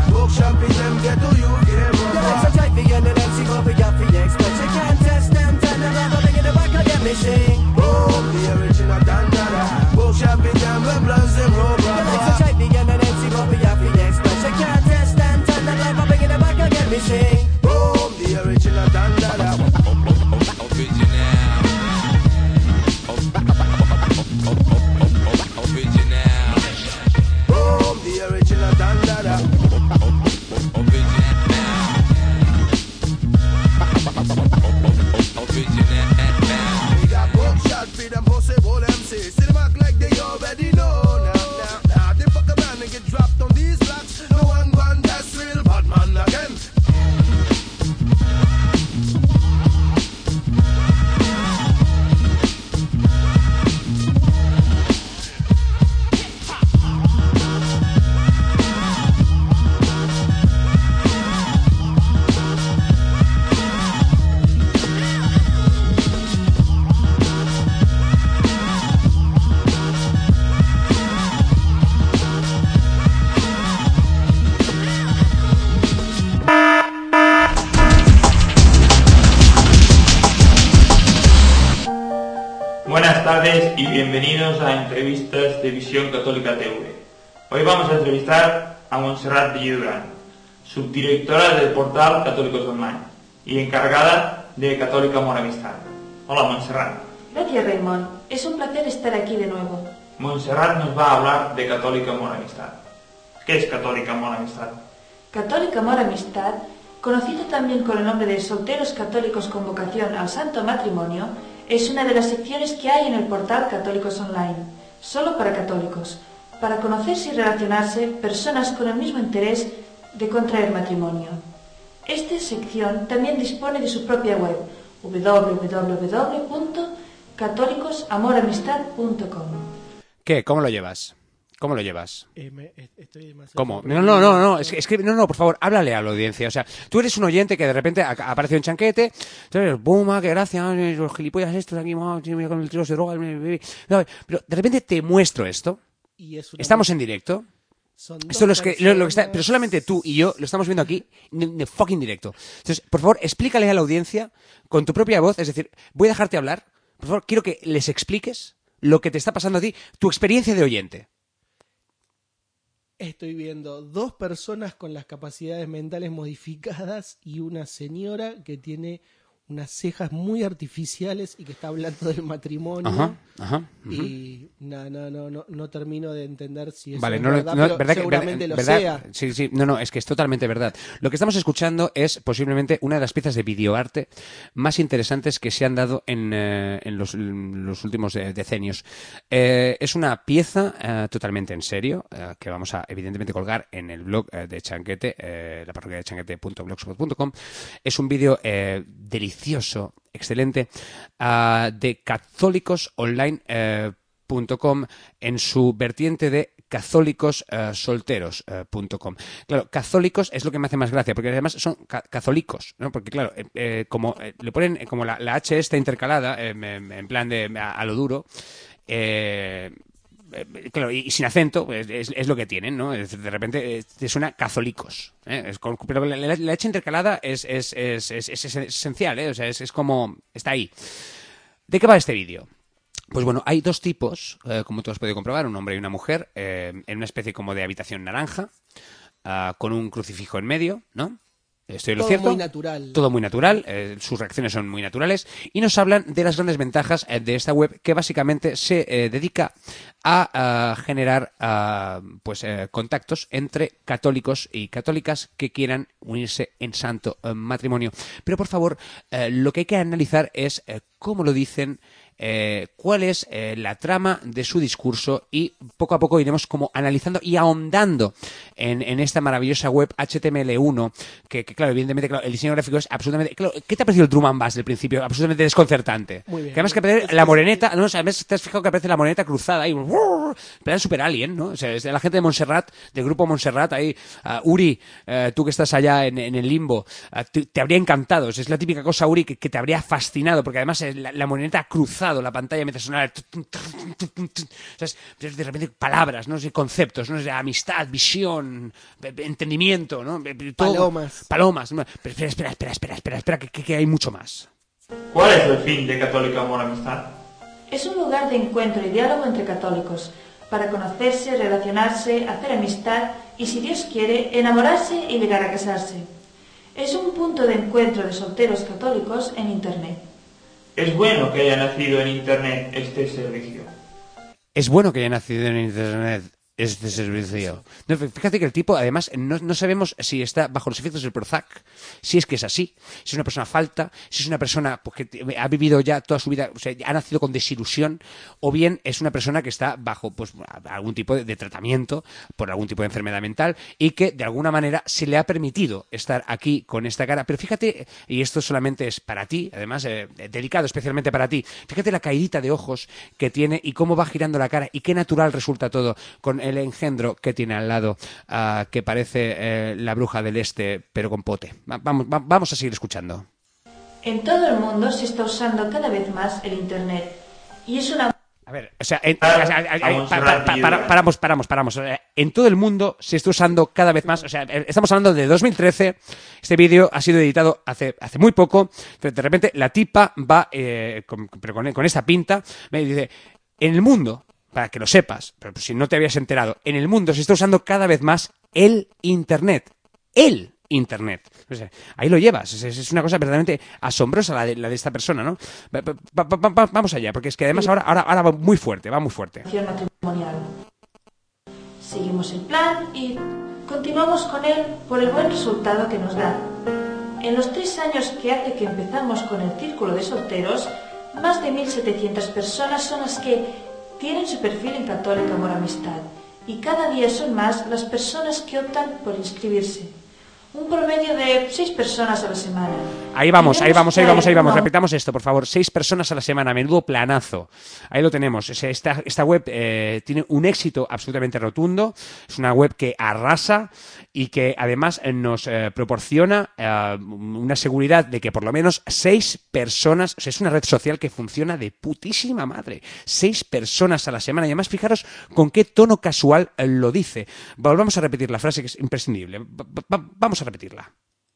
y bienvenidos a Entrevistas de Visión Católica TV. Hoy vamos a entrevistar a Montserrat Villudurán, subdirectora del portal Católicos Online y encargada de Católica Amor Amistad. Hola, Montserrat. Gracias, Raymond. Es un placer estar aquí de nuevo. Montserrat nos va a hablar de Católica Amor Amistad. ¿Qué es Católica Amor Amistad? Católica Amor Amistad, conocido también con el nombre de Solteros Católicos con Vocación al Santo Matrimonio, es una de las secciones que hay en el portal Católicos Online, solo para católicos, para conocerse y relacionarse personas con el mismo interés de contraer matrimonio. Esta sección también dispone de su propia web, www.catolicosamoramistad.com. ¿Qué? ¿Cómo lo llevas? ¿Cómo lo llevas? Estoy demasiado... ¿Cómo? No, es que no, por favor, háblale a la audiencia. O sea, tú eres un oyente que de repente ha aparecido en Chanquete, entonces, ¡bum! ¡Qué gracia! Los gilipollas estos aquí, con el tiro de droga. No, pero de repente te muestro esto. Estamos en directo. Esto es lo que está, pero solamente tú y yo lo estamos viendo aquí en fucking directo. Entonces, por favor, explícale a la audiencia con tu propia voz. Es decir, voy a dejarte hablar. Por favor, quiero que les expliques lo que te está pasando a ti, tu experiencia de oyente. Estoy viendo 2 personas con las capacidades mentales modificadas y una señora que tiene unas cejas muy artificiales y que está hablando del matrimonio. Ajá. Y no termino de entender si eso es verdad, pero ¿verdad seguramente que, lo ¿verdad? sea. Sí, no, es que es totalmente verdad. Lo que estamos escuchando es posiblemente una de las piezas de videoarte más interesantes que se han dado en los últimos decenios. Es una pieza totalmente en serio, que vamos a evidentemente colgar en el blog de Chanquete, la parroquia de chanquete.blogspot.com. Es un vídeo delicioso, excelente, de católicosonline.com en su vertiente de católicossolteros.com. Claro, católicos es lo que me hace más gracia, porque además son católicos, ¿no? Porque claro, como le ponen como la H está intercalada, en plan de a lo duro, claro, y sin acento, es lo que tienen, ¿no? De repente te suena católicos, ¿eh? Pero la H intercalada es esencial, ¿eh? O sea, es como... está ahí. ¿De qué va este vídeo? Pues bueno, hay 2 tipos, como tú has podido comprobar, un hombre y una mujer, en una especie como de habitación naranja, con un crucifijo en medio, ¿no? ¿Estoy en lo cierto? Todo muy natural. Todo muy natural, sus reacciones son muy naturales y nos hablan de las grandes ventajas de esta web que básicamente se dedica a generar contactos entre católicos y católicas que quieran unirse en santo matrimonio. Pero por favor, lo que hay que analizar es cómo lo dicen, cuál es la trama de su discurso y poco a poco iremos como analizando y ahondando en esta maravillosa web HTML1 que claro, evidentemente claro, el diseño gráfico es absolutamente... Claro, ¿qué te ha parecido el drum and bass del principio? Absolutamente desconcertante. Muy bien. Que además que aparece la moreneta, ¿no? O sea, además te has fijado que aparece la moreneta cruzada ahí, plan super alien, ¿no? O sea, es de la gente de Montserrat, del grupo Montserrat ahí, Uri, tú que estás allá en el limbo, te habría encantado. Es la típica cosa, Uri, que te habría fascinado, porque además la moreneta cruzada la pantalla mientras sonaba de repente palabras, ¿no? Conceptos, ¿no? Amistad, visión, entendimiento, ¿no? Todo, palomas. Pero espera, que hay mucho más. ¿Cuál es el fin de Católica Amor Amistad? Es un lugar de encuentro y diálogo entre católicos, para conocerse, relacionarse, hacer amistad y, si Dios quiere, enamorarse y llegar a casarse. Es un punto de encuentro de solteros católicos en Internet. Es bueno que haya nacido en Internet este servicio. Es bueno que haya nacido en Internet este servicio. No, fíjate que el tipo, además, no sabemos si está bajo los efectos del Prozac, si es que es así, si es una persona falta, si es una persona pues, que ha vivido ya toda su vida, o sea, ha nacido con desilusión, o bien es una persona que está bajo pues algún tipo de tratamiento por algún tipo de enfermedad mental y que de alguna manera se le ha permitido estar aquí con esta cara. Pero fíjate, y esto solamente es para ti, además, dedicado especialmente para ti, fíjate la caidita de ojos que tiene y cómo va girando la cara y qué natural resulta todo con el engendro que tiene al lado, que parece la bruja del este, pero con pote. Vamos a seguir escuchando. En todo el mundo se está usando cada vez más el Internet. Y es una... A ver, o sea, paramos. En todo el mundo se está usando cada vez más. O sea, estamos hablando de 2013. Este vídeo ha sido editado hace muy poco. Pero de repente la tipa va con esta pinta. Me dice... En el mundo, para que lo sepas, pero si no te habías enterado, en el mundo se está usando cada vez más el Internet. El Internet. O sea, ahí lo llevas. Es una cosa verdaderamente asombrosa la de esta persona, ¿no? Vamos allá, porque es que además ahora va muy fuerte, matrimonial. Seguimos el plan y continuamos con él por el buen resultado que nos da. En los 3 años que hace que empezamos con el círculo de solteros, más de 1.700 personas son las que tienen su perfil en Católica Amor Amistad, y cada día son más las personas que optan por inscribirse. Un promedio de 6 personas a la semana. Ahí vamos. Repitamos esto, por favor. 6 personas a la semana, menudo planazo. Ahí lo tenemos. Esta web tiene un éxito absolutamente rotundo. Es una web que arrasa y que además nos proporciona una seguridad de que por lo menos 6 personas... O sea, es una red social que funciona de putísima madre. 6 personas a la semana. Y además, fijaros con qué tono casual lo dice. Volvamos a repetir la frase, que es imprescindible. Vamos a repetirla.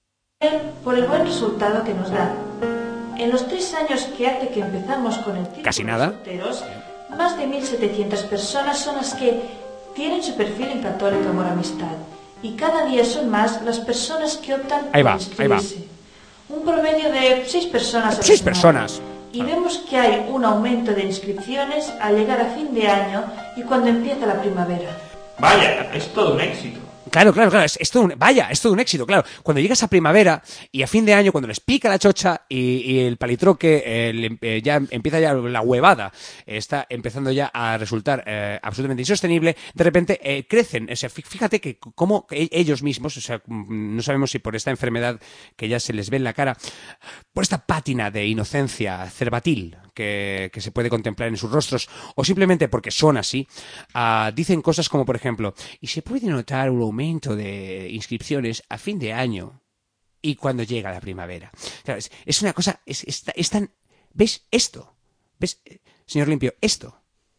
Por el buen resultado que nos da. En los 3 años que hace que empezamos con el círculo de solteros, más de 1.700 personas son las que tienen su perfil en Católica Amor Amistad, y cada día son más las personas que optan por inscribirse. Un promedio de 6 personas a la semana. 6 personas. Y vemos que hay un aumento de inscripciones al llegar a fin de año y cuando empieza la primavera. Vaya, es todo un éxito. Claro, es todo un éxito, claro. Cuando llegas a primavera y a fin de año, cuando les pica la chocha y el palitroque ya empieza ya la huevada, está empezando ya a resultar absolutamente insostenible, de repente crecen. O sea, fíjate que como ellos mismos, o sea, no sabemos si por esta enfermedad que ya se les ve en la cara, por esta pátina de inocencia cervatil que se puede contemplar en sus rostros, o simplemente porque son así, dicen cosas como, por ejemplo, y se puede notar un aumento de inscripciones a fin de año y cuando llega la primavera. Claro, es una cosa, es tan... ¿Ves esto? ¿Ves, señor Limpio? Esto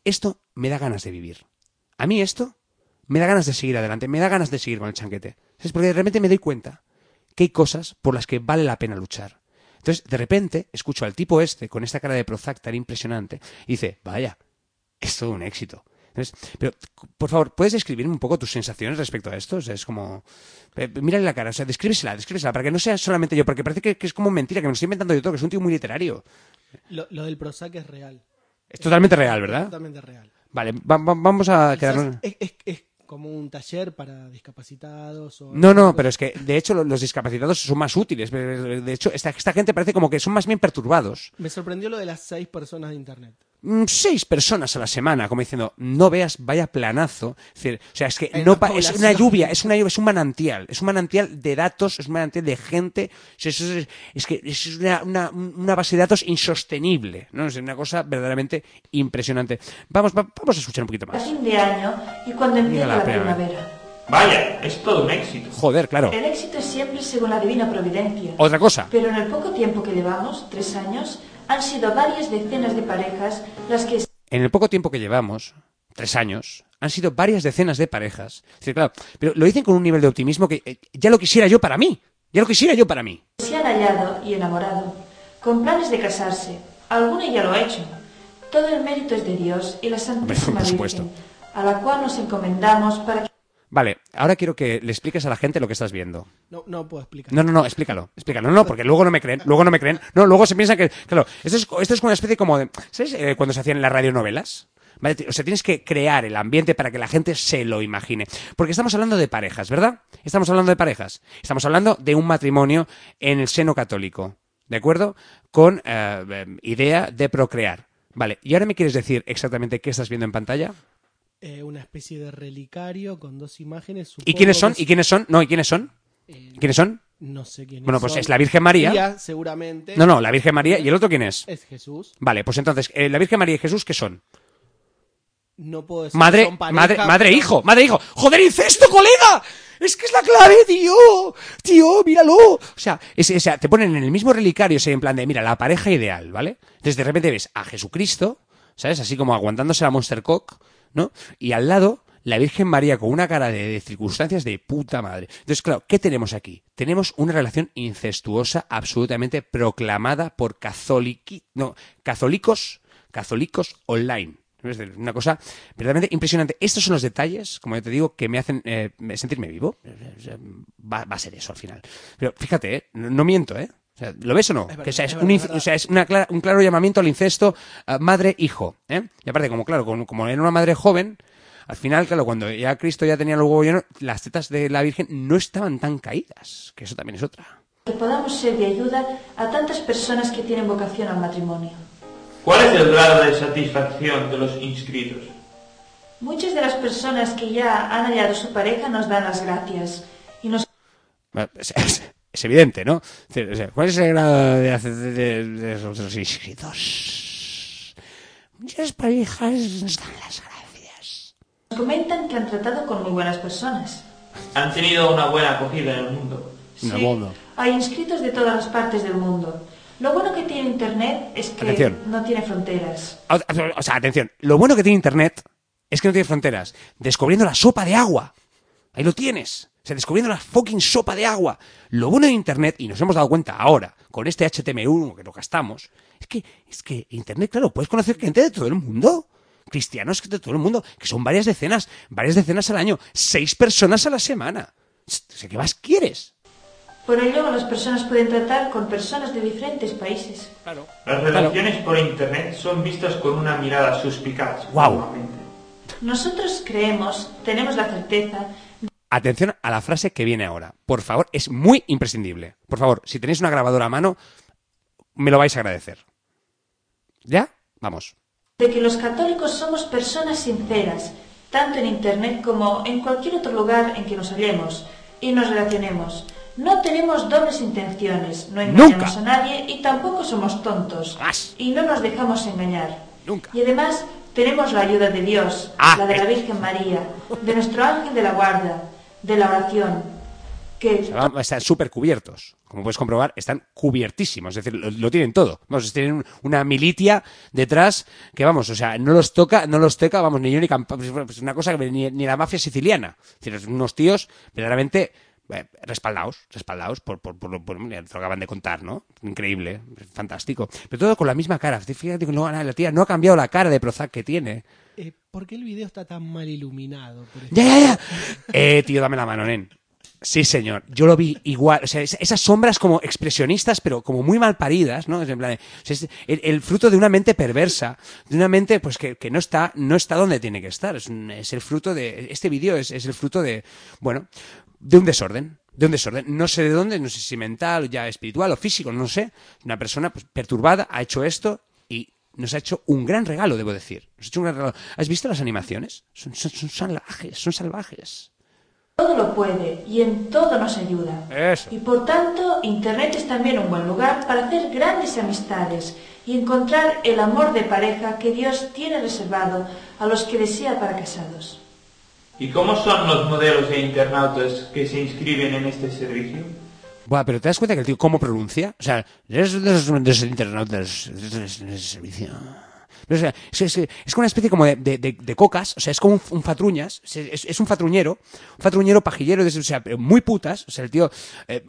me da ganas de vivir. A mí esto me da ganas de seguir adelante, me da ganas de seguir con el chanquete. ¿Sabes? Porque de repente me doy cuenta que hay cosas por las que vale la pena luchar. Entonces, de repente, escucho al tipo con esta cara de Prozac tan impresionante, y dice, vaya, es todo un éxito. Entonces, pero, por favor, ¿puedes describirme un poco tus sensaciones respecto a esto? O sea, es como... mírale la cara, o sea, descríbesela, para que no sea solamente yo, porque parece que es como mentira, que me lo estoy inventando yo todo, que es un tío muy literario. Lo del Prozac es real. Es totalmente real, ¿verdad? Es totalmente real. Vale, vamos a quedarnos... Es como un taller para discapacitados. No, pero es que, de hecho, los discapacitados son más útiles. De hecho, esta gente parece como que son más bien perturbados. Me sorprendió lo de las 6 personas de Internet. 6 personas a la semana, como diciendo, no veas, vaya planazo. Es decir, o sea, es que es una lluvia, es un manantial de datos, es un manantial de gente. Es que es una base de datos insostenible, ¿no? Es una cosa verdaderamente impresionante. Vamos a escuchar un poquito más. A fin de año y cuando empieza la primavera. Vaya, es todo un éxito. Joder, claro. El éxito es siempre según la divina providencia. Otra cosa. Pero en el poco tiempo que llevamos, 3 años, han sido varias decenas de parejas las que... En el poco tiempo que llevamos, 3 años, han sido varias decenas de parejas. Sí, claro, pero lo dicen con un nivel de optimismo que ya lo quisiera yo para mí. Se han hallado y enamorado, con planes de casarse. Alguna ya lo ha hecho. Todo el mérito es de Dios y la Santísima Virgen, a la cual nos encomendamos para que... Vale, ahora quiero que le expliques a la gente lo que estás viendo. No puedo explicar. No, explícalo. No, porque luego no me creen. No, luego se piensa que... Claro, esto es una especie como de... ¿Sabes cuando se hacían las radionovelas? ¿Vale? O sea, tienes que crear el ambiente para que la gente se lo imagine. Porque estamos hablando de parejas, ¿verdad? Estamos hablando de un matrimonio en el seno católico, ¿de acuerdo? Con idea de procrear. Vale, ¿y ahora me quieres decir exactamente qué estás viendo en pantalla? Una especie de relicario con 2 imágenes. ¿Y quiénes son? ¿Quiénes son? ¿Quiénes son? No sé quiénes son. Bueno, pues es la Virgen María. Seguramente. No, la Virgen María. ¿Y el otro quién es? Es Jesús. Vale, pues entonces, la Virgen María y Jesús, ¿qué son? No puedo decir madre, que son pareja, madre, hijo. ¡Joder, incesto, colega! ¡Es que es la clave, tío! ¡Tío, míralo! O sea, te ponen en el mismo relicario, en plan de, mira, la pareja ideal, ¿vale? Entonces de repente ves a Jesucristo, ¿sabes? Así como aguantándose la Monster Cock, ¿no? Y al lado, la Virgen María con una cara de circunstancias de puta madre. Entonces, claro, ¿qué tenemos aquí? Tenemos una relación incestuosa absolutamente proclamada por católicos online. Es decir, una cosa verdaderamente impresionante. Estos son los detalles, como yo te digo, que me hacen sentirme vivo. Va a ser eso al final. Pero fíjate, no miento, ¿eh? O sea, ¿lo ves o no? Es un claro llamamiento al incesto madre-hijo, ¿eh? Y aparte, como era una madre joven, al final, claro, cuando ya Cristo ya tenía el huevo lleno, las tetas de la Virgen no estaban tan caídas, que eso también es otra. Que podamos ser de ayuda a tantas personas que tienen vocación al matrimonio. ¿Cuál es el grado de satisfacción de los inscritos? Muchas de las personas que ya han hallado su pareja nos dan las gracias y nos... Es evidente, ¿no? ¿Cuál es el grado de los inscritos? Muchas parejas nos dan las gracias. Nos comentan que han tratado con muy buenas personas. Han tenido una buena acogida en el mundo. Sí, hay inscritos de todas las partes del mundo. Lo bueno que tiene Internet es que no tiene fronteras. O sea, atención, lo bueno que tiene Internet es que no tiene fronteras. Descubriendo la sopa de agua. Ahí lo tienes. O sea, descubriendo la fucking sopa de agua. Lo bueno de Internet, y nos hemos dado cuenta ahora, con este HTML1 que lo gastamos, es que Internet, claro, puedes conocer gente de todo el mundo. Cristianos de todo el mundo, que son varias decenas al año, 6 personas a la semana. O sea, ¿qué más quieres? Por ello, las personas pueden tratar con personas de diferentes países. Claro. Las relaciones por Internet son vistas con una mirada suspicaz. ¡Wow! Nosotros tenemos la certeza... Atención a la frase que viene ahora. Por favor, es muy imprescindible. Por favor, si tenéis una grabadora a mano, me lo vais a agradecer. ¿Ya? Vamos. De que los católicos somos personas sinceras, tanto en Internet como en cualquier otro lugar en que nos hallemos y nos relacionemos. No tenemos dobles intenciones, no engañamos a nadie y tampoco somos tontos. Y no nos dejamos engañar. Nunca. Y además tenemos la ayuda de Dios, la de la Virgen María, de nuestro ángel de la guarda, de la oración. Que están súper cubiertos. Como puedes comprobar, están cubiertísimos. Es decir, lo tienen todo. Vamos, tienen una militia detrás que, vamos, o sea, no los toca, vamos, ni yo ni pues una cosa que ni la mafia siciliana. Es decir, unos tíos verdaderamente respaldados por lo que acaban de contar, ¿no? Increíble, fantástico. Pero todo con la misma cara. Fíjate que la tía no ha cambiado la cara de Prozac que tiene. ¿Por qué el video está tan mal iluminado? Ya. Tío, dame la mano, nen. Sí, señor. Yo lo vi igual. O sea, esas sombras como expresionistas, pero como muy mal paridas, ¿no? Es en plan, o sea, es el fruto de una mente perversa, de una mente pues que no está donde tiene que estar. Es el fruto de... Este vídeo es el fruto de... Bueno, de un desorden. No sé de dónde, no sé si mental, ya espiritual o físico, no sé. Una persona pues, perturbada ha hecho esto y nos ha hecho un gran regalo, debo decir. Nos ha hecho un gran regalo. ¿Has visto las animaciones? Son salvajes. Todo lo puede y en todo nos ayuda. Eso. Y por tanto, Internet es también un buen lugar para hacer grandes amistades y encontrar el amor de pareja que Dios tiene reservado a los que desea para casados. ¿Y cómo son los modelos de internautas que se inscriben en este servicio? Buah, pero ¿te das cuenta que el tío cómo pronuncia? O sea, es de los internautas en ese servicio... O sea, es como una especie como de cocas, o sea, es como un fatruñas, es un fatruñero pajillero, o sea, muy putas, o sea, el tío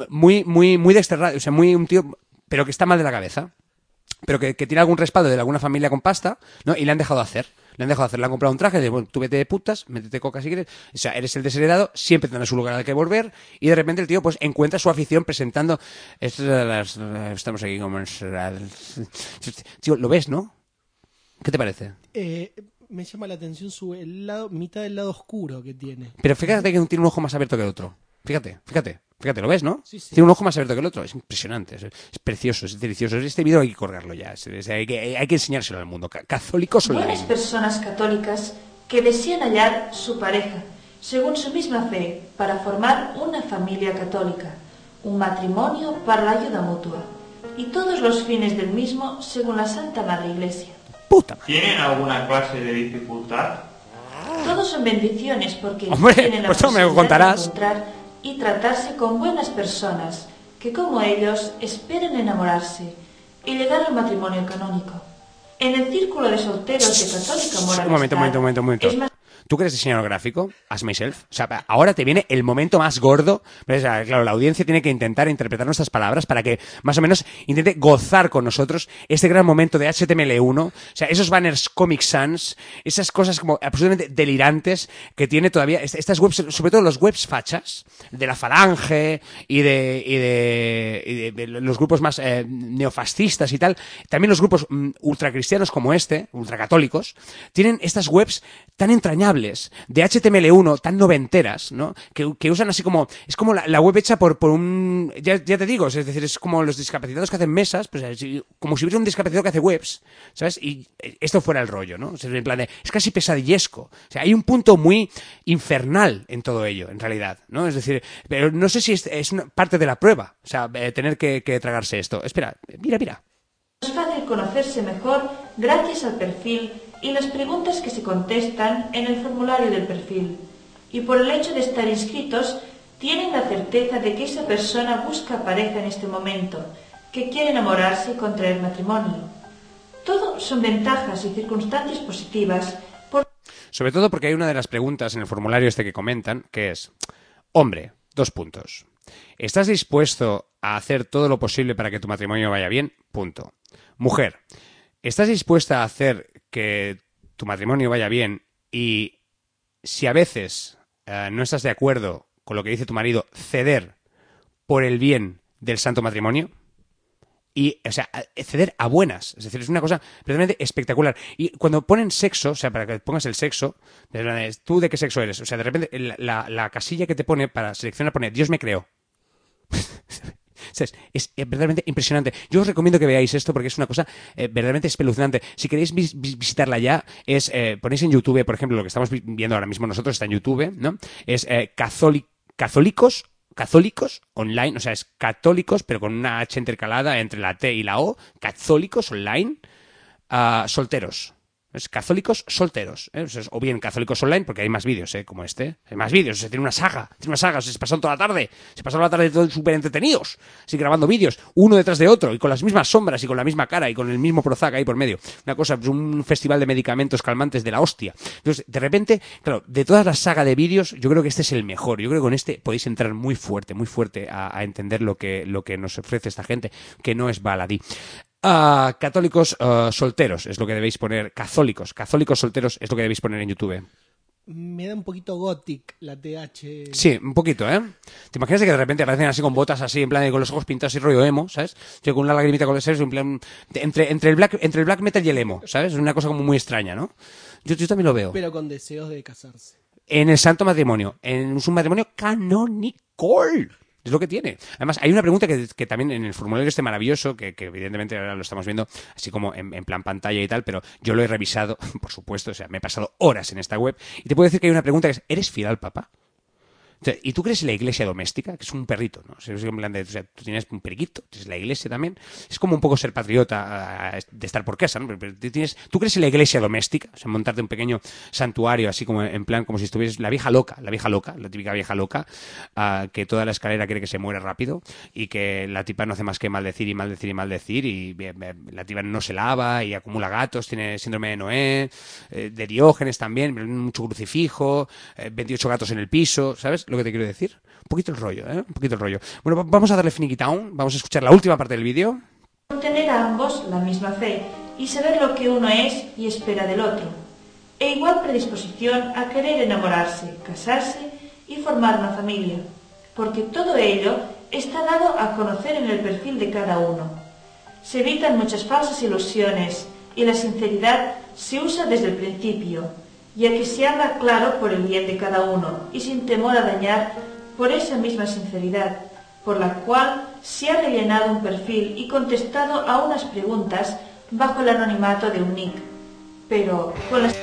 muy desterrado, o sea, un tío, pero que está mal de la cabeza, pero que tiene algún respaldo de alguna familia con pasta, ¿no? Y le han dejado hacer, le han comprado un traje de, bueno, tú vete de putas, métete coca si quieres, o sea, eres el desheredado, siempre tendrás un lugar al que volver, y de repente el tío, pues, encuentra su afición presentando, estamos aquí como, tío, ¿lo ves, no? ¿Qué te parece? Me llama la atención mitad del lado oscuro que tiene. Pero fíjate que tiene un ojo más abierto que el otro. Fíjate, ¿lo ves, no? Sí. Tiene un ojo más abierto que el otro. Es impresionante, es precioso, es delicioso. Este vídeo hay que colgarlo ya. Hay que enseñárselo al mundo. Católicos online. Buenas personas católicas que desean hallar su pareja, según su misma fe, para formar una familia católica, un matrimonio para la ayuda mutua, y todos los fines del mismo según la Santa Madre Iglesia. ¿Tienen alguna clase de dificultad? Todos son bendiciones porque pues tienen la posibilidad de encontrar y tratarse con buenas personas que, como ellos, esperan enamorarse y llegar al matrimonio canónico. En el círculo de solteros de Católica Moral Un momento. ¿Tú que eres diseñador gráfico? Ask myself. O sea, ahora te viene el momento más gordo. Pero, o sea, claro, la audiencia tiene que intentar interpretar nuestras palabras para que más o menos intente gozar con nosotros este gran momento de HTML1. O sea, esos banners Comic Sans, esas cosas como absolutamente delirantes que tiene todavía estas webs, sobre todo los webs fachas de la Falange y de los grupos más neofascistas y tal. También los grupos ultracristianos como ultracatólicos, tienen estas webs tan entrañables de HTML1, tan noventeras, ¿no? Que usan así como... Es como la web hecha por un... Ya te digo, es decir, es como los discapacitados que hacen mesas, pues, como si hubiera un discapacitado que hace webs, ¿sabes? Y esto fuera el rollo, ¿no? O sea, en plan es casi pesadillesco. O sea, hay un punto muy infernal en todo ello, en realidad, ¿no? Es decir, pero no sé si es una parte de la prueba, o sea, tener que tragarse esto. Espera, mira. Es fácil conocerse mejor gracias al perfil y las preguntas que se contestan en el formulario del perfil. Y por el hecho de estar inscritos, tienen la certeza de que esa persona busca pareja en este momento, que quiere enamorarse y contraer matrimonio. Todo son ventajas y circunstancias positivas. Sobre todo porque hay una de las preguntas en el formulario que comentan, que es: hombre, 2 puntos. ¿Estás dispuesto a hacer todo lo posible para que tu matrimonio vaya bien? Punto. Mujer, ¿estás dispuesta a hacer que tu matrimonio vaya bien y si a veces no estás de acuerdo con lo que dice tu marido, ceder por el bien del santo matrimonio? Y, o sea, ceder a buenas. Es decir, es una cosa realmente espectacular. Y cuando ponen sexo, o sea, para que pongas el sexo, ¿tú de qué sexo eres? O sea, de repente la casilla que te pone para seleccionar pone Dios me creó. Es verdaderamente impresionante. Yo os recomiendo que veáis esto porque es una cosa verdaderamente espeluznante. Si queréis visitarla ya, ponéis en YouTube, por ejemplo, lo que estamos viendo ahora mismo nosotros está en YouTube, ¿no? Es católicos online, o sea, es católicos, pero con una H intercalada entre la T y la O, católicos online, solteros. Es católicos solteros, ¿eh? O bien católicos online, porque hay más vídeos, como este. Hay más vídeos, tiene una saga, se pasaron toda la tarde. Se pasaron la tarde todos súper entretenidos, así grabando vídeos, uno detrás de otro, y con las mismas sombras, y con la misma cara, y con el mismo Prozac ahí por medio. Una cosa, pues un festival de medicamentos calmantes de la hostia. Entonces, de repente, claro, de toda la saga de vídeos, yo creo que este es el mejor. Yo creo que con este podéis entrar muy fuerte a entender lo que nos ofrece esta gente, que no es baladí. Católicos solteros es lo que debéis poner. Católicos solteros es lo que debéis poner en YouTube. Me da un poquito gothic la TH. Sí, un poquito, ¿eh? ¿Te imaginas que de repente aparecen así con botas así, en plan con los ojos pintados y rollo emo, ¿sabes? Yo con una lagrimita con el en plan entre el black metal y el emo, ¿sabes? Es una cosa como muy extraña, ¿no? Yo también lo veo. Pero con deseos de casarse. En el santo matrimonio, en un matrimonio canónico. Es lo que tiene. Además, hay una pregunta que también en el formulario maravilloso, que evidentemente ahora lo estamos viendo así como en plan pantalla y tal, pero yo lo he revisado, por supuesto, o sea, me he pasado horas en esta web, y te puedo decir que hay una pregunta que es: ¿eres fiel al Papa? O sea, ¿y tú crees en la iglesia doméstica? Que es un perrito, ¿no? O sea, tú tienes un periquito, tienes la iglesia también. Es como un poco ser patriota de estar por casa, ¿no? ¿Tú crees en la iglesia doméstica? O sea, montarte un pequeño santuario así como en plan, como si estuvieses la típica vieja loca, que toda la escalera quiere que se muera rápido y que la tipa no hace más que maldecir y la tipa no se lava y acumula gatos, tiene síndrome de Noé, de Diógenes también, mucho crucifijo, 28 gatos en el piso, ¿sabes lo que te quiero decir? Un poquito el rollo, ¿eh? Un poquito el rollo. Bueno, vamos a darle finiquitown, vamos a escuchar la última parte del vídeo. Tener a ambos la misma fe y saber lo que uno es y espera del otro. E igual predisposición a querer enamorarse, casarse y formar una familia. Porque todo ello está dado a conocer en el perfil de cada uno. Se evitan muchas falsas ilusiones y la sinceridad se usa desde el principio, ya que se habla claro por el bien de cada uno y sin temor a dañar por esa misma sinceridad, por la cual se ha rellenado un perfil y contestado a unas preguntas bajo el anonimato de un nick, pero con las...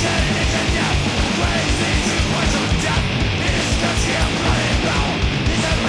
Destruction, it is a death. It is country of blood and bone.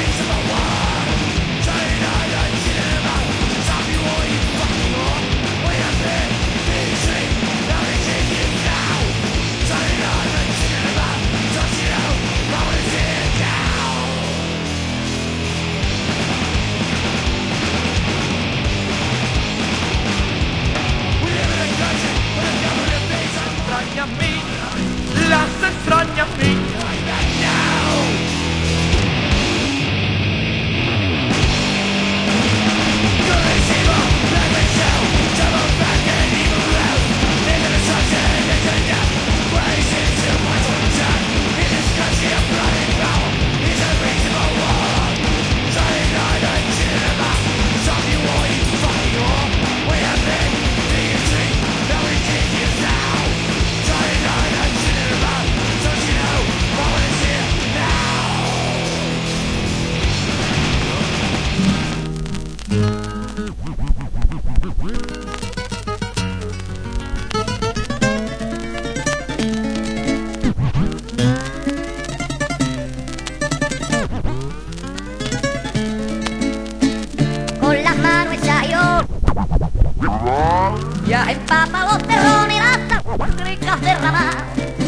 para los terrones y las ricas derramadas,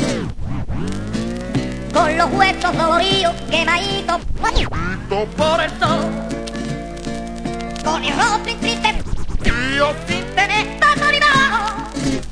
con los huesos doloridos quemaditos por el sol, con el rostro triste sin tener autoridad.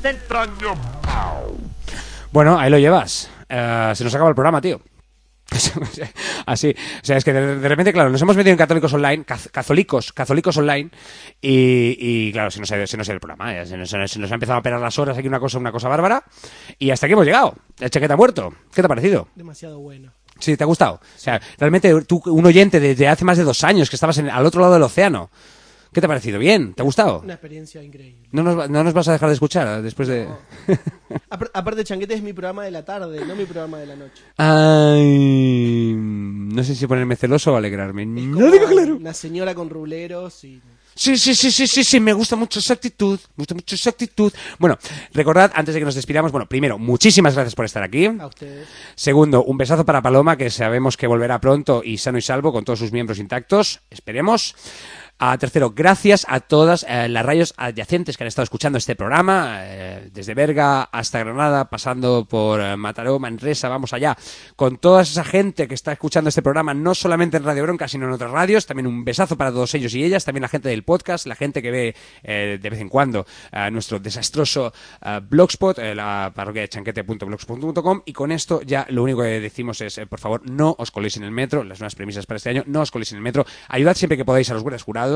Bueno, ahí lo llevas. Se nos acaba el programa, tío. Así, o sea, es que de repente, claro, nos hemos metido en Católicos Online, Católicos Online, y claro, se nos ha ido el programa, se nos ha empezado a pegar las horas aquí, una cosa bárbara, y hasta aquí hemos llegado. El Chaqueta Muerto, ¿qué te ha parecido? Demasiado bueno. Sí, ¿te ha gustado? O sea, realmente tú, un oyente desde hace más de 2 años que estabas al otro lado del océano, ¿qué te ha parecido? ¿Bien? ¿Te ha gustado? Una experiencia increíble. No nos vas a dejar de escuchar después de... No. Aparte, Chanquete es mi programa de la tarde, no mi programa de la noche. Ay, no sé si ponerme celoso o alegrarme. No digo claro. Una señora con ruleros y... Sí, me gusta mucho esa actitud. Bueno, recordad, antes de que nos despidamos, bueno, primero, muchísimas gracias por estar aquí. A ustedes. Segundo, un besazo para Paloma, que sabemos que volverá pronto y sano y salvo con todos sus miembros intactos. Esperemos. Tercero, gracias a todas las radios adyacentes que han estado escuchando este programa, desde Berga hasta Granada, pasando por Mataró, Manresa, vamos allá, con toda esa gente que está escuchando este programa, no solamente en Radio Bronca, sino en otras radios. También un besazo para todos ellos y ellas, también la gente del podcast, la gente que ve de vez en cuando nuestro desastroso blogspot, la parroquia de chanquete.blogspot.com, y con esto ya lo único que decimos es, por favor, no os coléis en el metro, las nuevas premisas para este año, no os coléis en el metro, ayudad siempre que podáis a los guardias jurados,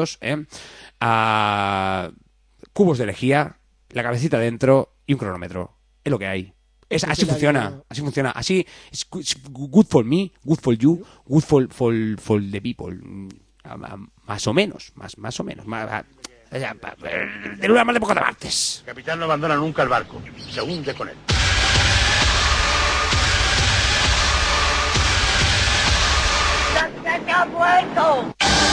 a cubos de lejía, la cabecita dentro y un cronómetro. Es lo que hay. Así funciona. Así es good for me, good for you, good for the people. Más o menos. De una más de poco de martes. El capitán no abandona nunca el barco. Se hunde con él. ¡Se ha muerto!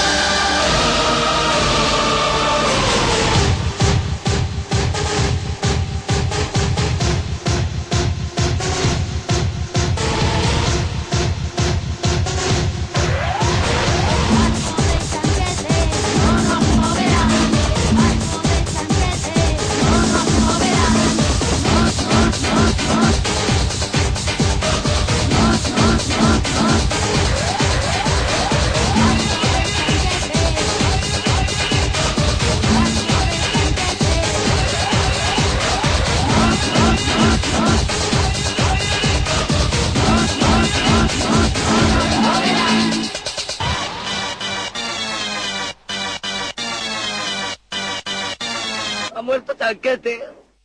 Muerto Chanquete.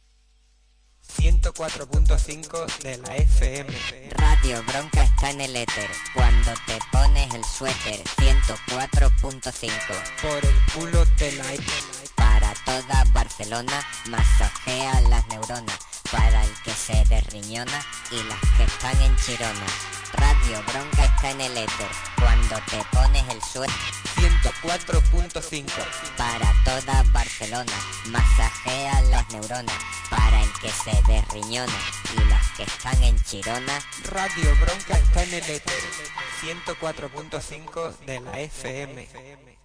104.5 de la FM. Radio Bronca está en el éter. Cuando te pones el suéter. 104.5. Por el culo de la Para toda Barcelona, masajea las neuronas. Para el que se derriñona y las que están en Chirona. Radio Bronca está en el éter. Cuando te pones el suéter. 104.5. Para toda Barcelona, masajea las neuronas. Para el que se derriñona y las que están en Chirona. Radio Bronca está en el éter. 104.5 de la FM.